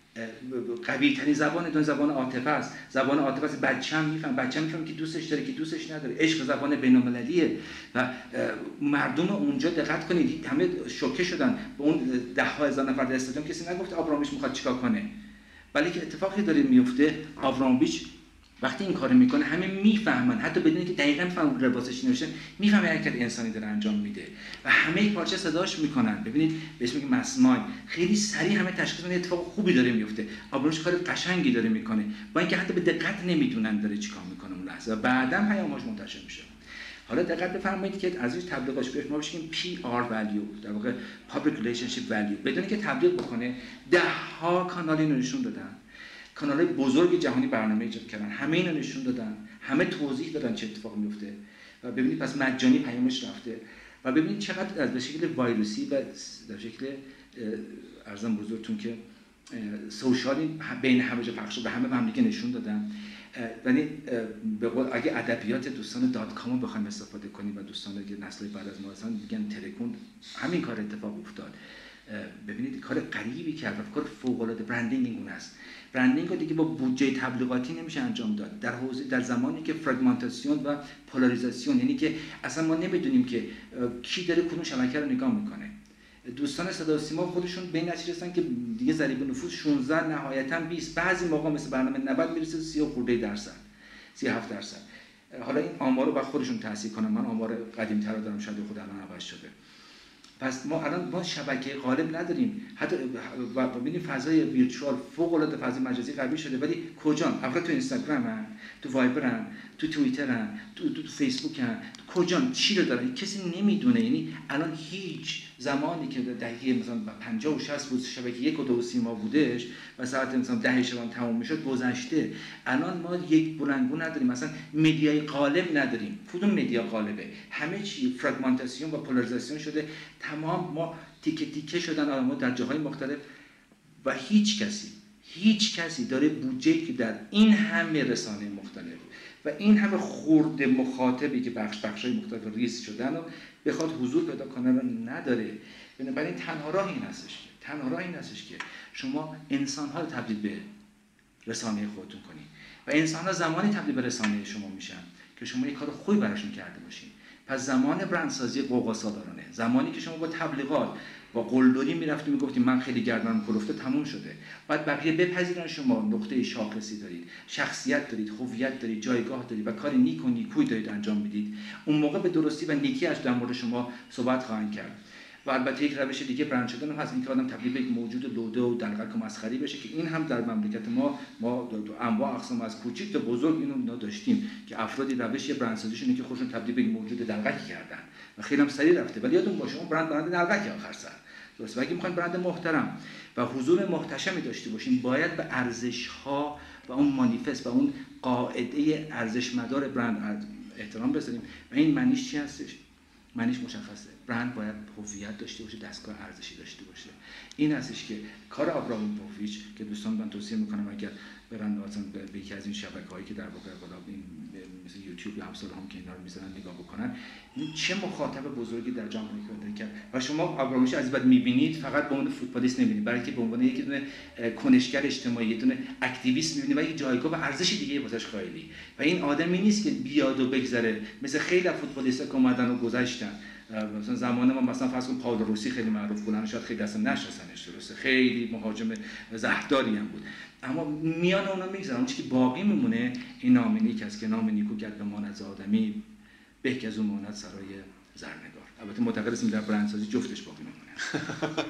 قوی ترین زبان دون زبان عاطفه است. زبان عاطفه است. بچه‌م میفهم بچه‌م میفهم که دوستش داره که دوستش نداره. عشق زبان بین‌المللیه و مردم اونجا دقت کنید همه شوکه شدن به اون ده ها هزار نفر در استادیوم. کسی نگفت آبراموویچ میخواد چیکار کنه، ولی که اتفاقی داره میفته آبراموویچ وقتی این کارو میکنه همه میفهمن، حتی بدون اینکه دقیقاً بفهمن لباسش نوشته میفهمن حرکت انسانی داره انجام میده و همه یک پارچه صداش میکنن. ببینید بهش میگه مسمای، خیلی سریع همه تشخیص میدن اتفاق خوبی داره میفته. آبراموویچ کار قشنگی داره میکنه با اینکه حتی به دقت نمیدونن داره چیکار میکنه اون لحظه و بعداً پیامش منتشر میشه. حالا دقت بفرمایید که از این تبلیغاش بهش ما بگیم پی آر value، در واقع public relationship value، بدون که تبلیغ بکنه ده ها کانال اینو نشون دادن، کانال‌های بزرگ جهانی برنامه ایجاد کردن، همه اینو نشون دادن، همه توضیح دادن چه اتفاقی میفته و ببینید پس مجانی پیامش رفته و ببینید چقدر از به شکل ویروسی و در شکل ارزم بزرگتون که سوشالی بین همه جا پخش شده، همه به هم دیگه نشون دادن. یعنی به قول اگه ادبیات دوستان دات کام رو بخوایم استفاده کنیم و دوستان که نسل بعد از ما هستن میگن ترکون، همین کار اتفاق افتاد. ببینید کار غریبی کرد و کار فوق العاده برندینگ این گونه است. برندینگ رو دیگه با بودجه تبلیغاتی نمیشه انجام داد در حوزه در زمانی که فرگمنتاسیون و پولاریزاسیون، یعنی که اصلا ما نمیدونیم که کی داره کدوم شبکه رو نگاه میکنه. دوستان صدا و سیما خودشون به این نتیجه رسیدن که دیگه ضریب نفوذ شانزده نهایتا بیست، بعضی موقع مثل برنامه نود میرسه سی و خورده درصد، سی و هفت درصد. حالا این آمار رو با خودشون تحصیل کنن، من آمار قدیمی‌تر رو دارم، شاید خود الان عوض شده. پس ما الان ما شبکه غالب نداریم، حتی ببینید فضای ویرچوال فوق العاده فضای مجازی قوی شده، ولی کجان؟ افراد تو اینستاگرام هن، تو وایبر هن، تو توییتر هن، تو, تو, تو فیسبوک هن، کجان؟ چی رو دارن؟ کسی نمیدونه. یعنی الان هیچ زمانی که دهه مثلا پنجاه و شصت بود شبکه یک و دو و سیما بودش و ساعت مثلا ده شبان تموم میشد گذشته. الان ما یک بلندگو نداریم، مثلا مدیای غالب نداریم. کدوم مدیا غالبه؟ همه چی فرگمنتاسیون و پولاریزاسیون شده، تمام ما تیکه تیکه شدن آدم‌ها در جاهای مختلف و هیچ کسی هیچ کسی داره بودجه‌ای که در این همه رسانه مختلف و این همه خورده مخاطبی که بخش بخشای مختلف ریز شدن و بخواد حضور پیدا کنه رو نداره. بنابراین تنها راه این هستش که تنها راه این هستش که شما انسان‌ها رو تبدیل به رسانه خودتون کنید و انسان‌ها زمانی تبدیل به رسانه شما میشن که شما یک کار خوبی براشون کرده باشین. پس زمان برندسازی قوقاسالارانه، زمانی که شما با تبلیغات با قلدری میرفتید میگفتید من خیلی گردنم کلفته، تموم شده. بعد بقیه بپذیرن شما نقطه شاخصی دارید، شخصیت دارید، هویت دارید، جایگاه دارید و کار نیک و نیکویی دارید انجام میدید. اون موقع به درستی و نیکی از در مورد شما صحبت خواهند کرد. و البته یک روش دیگه برند شدن هست، اینکه آدم تبدیل به یک موجود لوده و دلغک و مسخری بشه که این هم در مملکت ما ما انواع اقسام از کوچیک تا بزرگ اینو داشتیم که افرادی روش برندسازیشونه که خودشون تبدیل به یک موجود دلغک کردن و خیلی هم سریع رفته. ولی یادتون باشه اون برند برند دلغک آخر سر، درست. و اگه میخوایم برند محترم و حضور محتشمی داشته باشیم، باید به ارزش‌ها و اون مانیفست و اون قاعده ارزشمدار برند احترام بذاریم. و این معنیش چی هستش؟ معنیش مشخصه. برند باید هویت داشته باشه، دستگاه ارزشی داشته باشه. این هستش که کار آبراموویچ که دوستان من توصیه میکنم اگر برن مثلا به یکی از این شبکه‌هایی که در واقع بالا این مثل یوتیوب یا امثال هم که اینا رو میذارن نگاه بکنن، این چه مخاطب بزرگی در جامعه پیدا کرد. و شما آبراموویچ از بعد میبینید فقط به عنوان فوتبالیست نمیبینید، بلکه به عنوان یک دونه کنشگر اجتماعی، یک دونه اکتیویست میبینید و یک جایگاه و ارزش دیگه واسش قائلی. و این آدمی نیست که بیاد و بگذره مثل خیلی از فوتبالیست‌ها که اومدن و گذشتن. مثلا زمان ما مثلا فرض کن پائولو روسی خیلی معروف بودن، شاید خیلی اصلا نشناسنش، درسته، خیلی مهاجم زهرداری هم بود، اما میان اونا میگذرن. اون چیزی که باقی میمونه این نام نیک است که نام نیکو کرد بماند ز آدمی، به که از اون ماند سرای زرنگار. البته معتقد هستم در برندسازی جفتش باقی میمونه.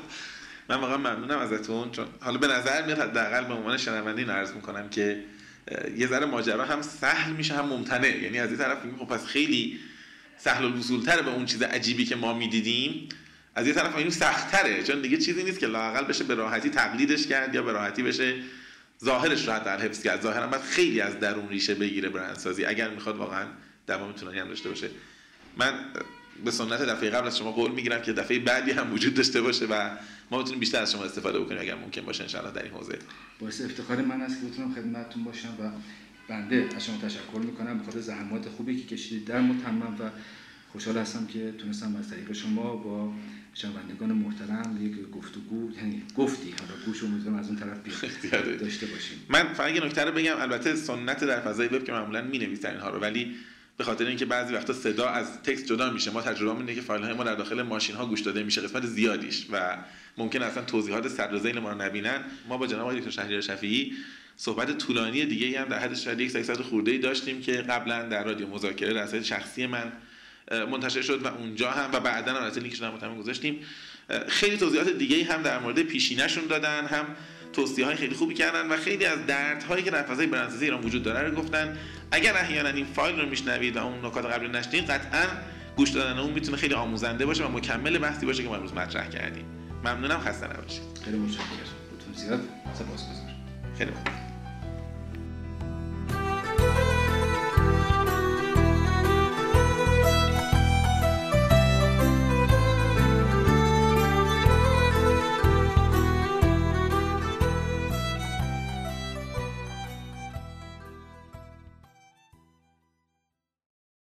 من واقعا ممنونم ازتون، چون حالا به نظر میاد حداقل به عنوان شنونده این عرض میکنم که یه ذره ماجرا هم سهل میشه هم ممتنع. یعنی از این طرف میگم خب پس خیلی سهل الوصول تره به اون چیز عجیبی که ما میدیدیم، از یه طرف اینو سخت تره، چون دیگه چیزی نیست که لااقل بشه به راحتی تقلیدش کرد یا به راحتی بشه ظاهرش رو در حفظ کرد. ظاهرا باید خیلی از درون ریشه بگیره برندسازی اگر میخواد واقعا دوام طولانی هم داشته باشه. من به سنت دفعه قبل از شما قول میگیرم که دفعه بعدی هم وجود داشته باشه و ما بتونیم بیشتر از شما استفاده بکنیم اگر ممکن باشه ان شاءالله در این حوزه. باعث افتخار من است که بتونم خدمتتون باشم و بنده از شما تشکر میکنم به خاطر زحمات خوبی که کشیدید در متمم و خوشحال هستم که تونستم از طریق شما با شنوندگان محترم یک گفتگو، یعنی گفتی حالا گوش امیدوارم از اون طرف بیاد داشته باشیم. من فقط یه نکته رو بگم، البته سنت در فضای وب که معمولا می‌نویسن اینها رو، ولی به خاطر اینکه بعضی وقتا صدا از تکست جدا میشه، ما تجربه اینه که فایل‌های ما در داخل ماشین‌ها گوش داده میشه قسمت زیادیش و ممکن اصلا توضیحات صدر ذیل ما رو نبینن. ما با جناب آقای دکتر شهریار شفیعی صحبت طولانی دیگه‌ای هم در حد شاید یک سیصد خورده‌ای داشتیم که قبلا در رادیو مذاکره در سایت شخصی من منتشر شد و اونجا هم و بعداً البته لینکش رو هم گذاشتیم. خیلی توضیحات دیگه‌ای هم در مورد پیشینه‌شون دادن، هم توصیه‌های خیلی خوبی کردن و خیلی از دردهایی که در فضای برندسازی ایران وجود داره رو گفتن. اگر احیانا این فایل رو میشنوید و اون نکات قبلی نشنید، قطعاً گوش دادن اون میتونه خیلی آموزنده باشه و مکمل بحثی باشه که ما امروز مطرح کردیم. ممنونم، خسته نباشید. خیلی متشکرم. لطفاً زیاد سپاسگزارم. خیلی ممنون.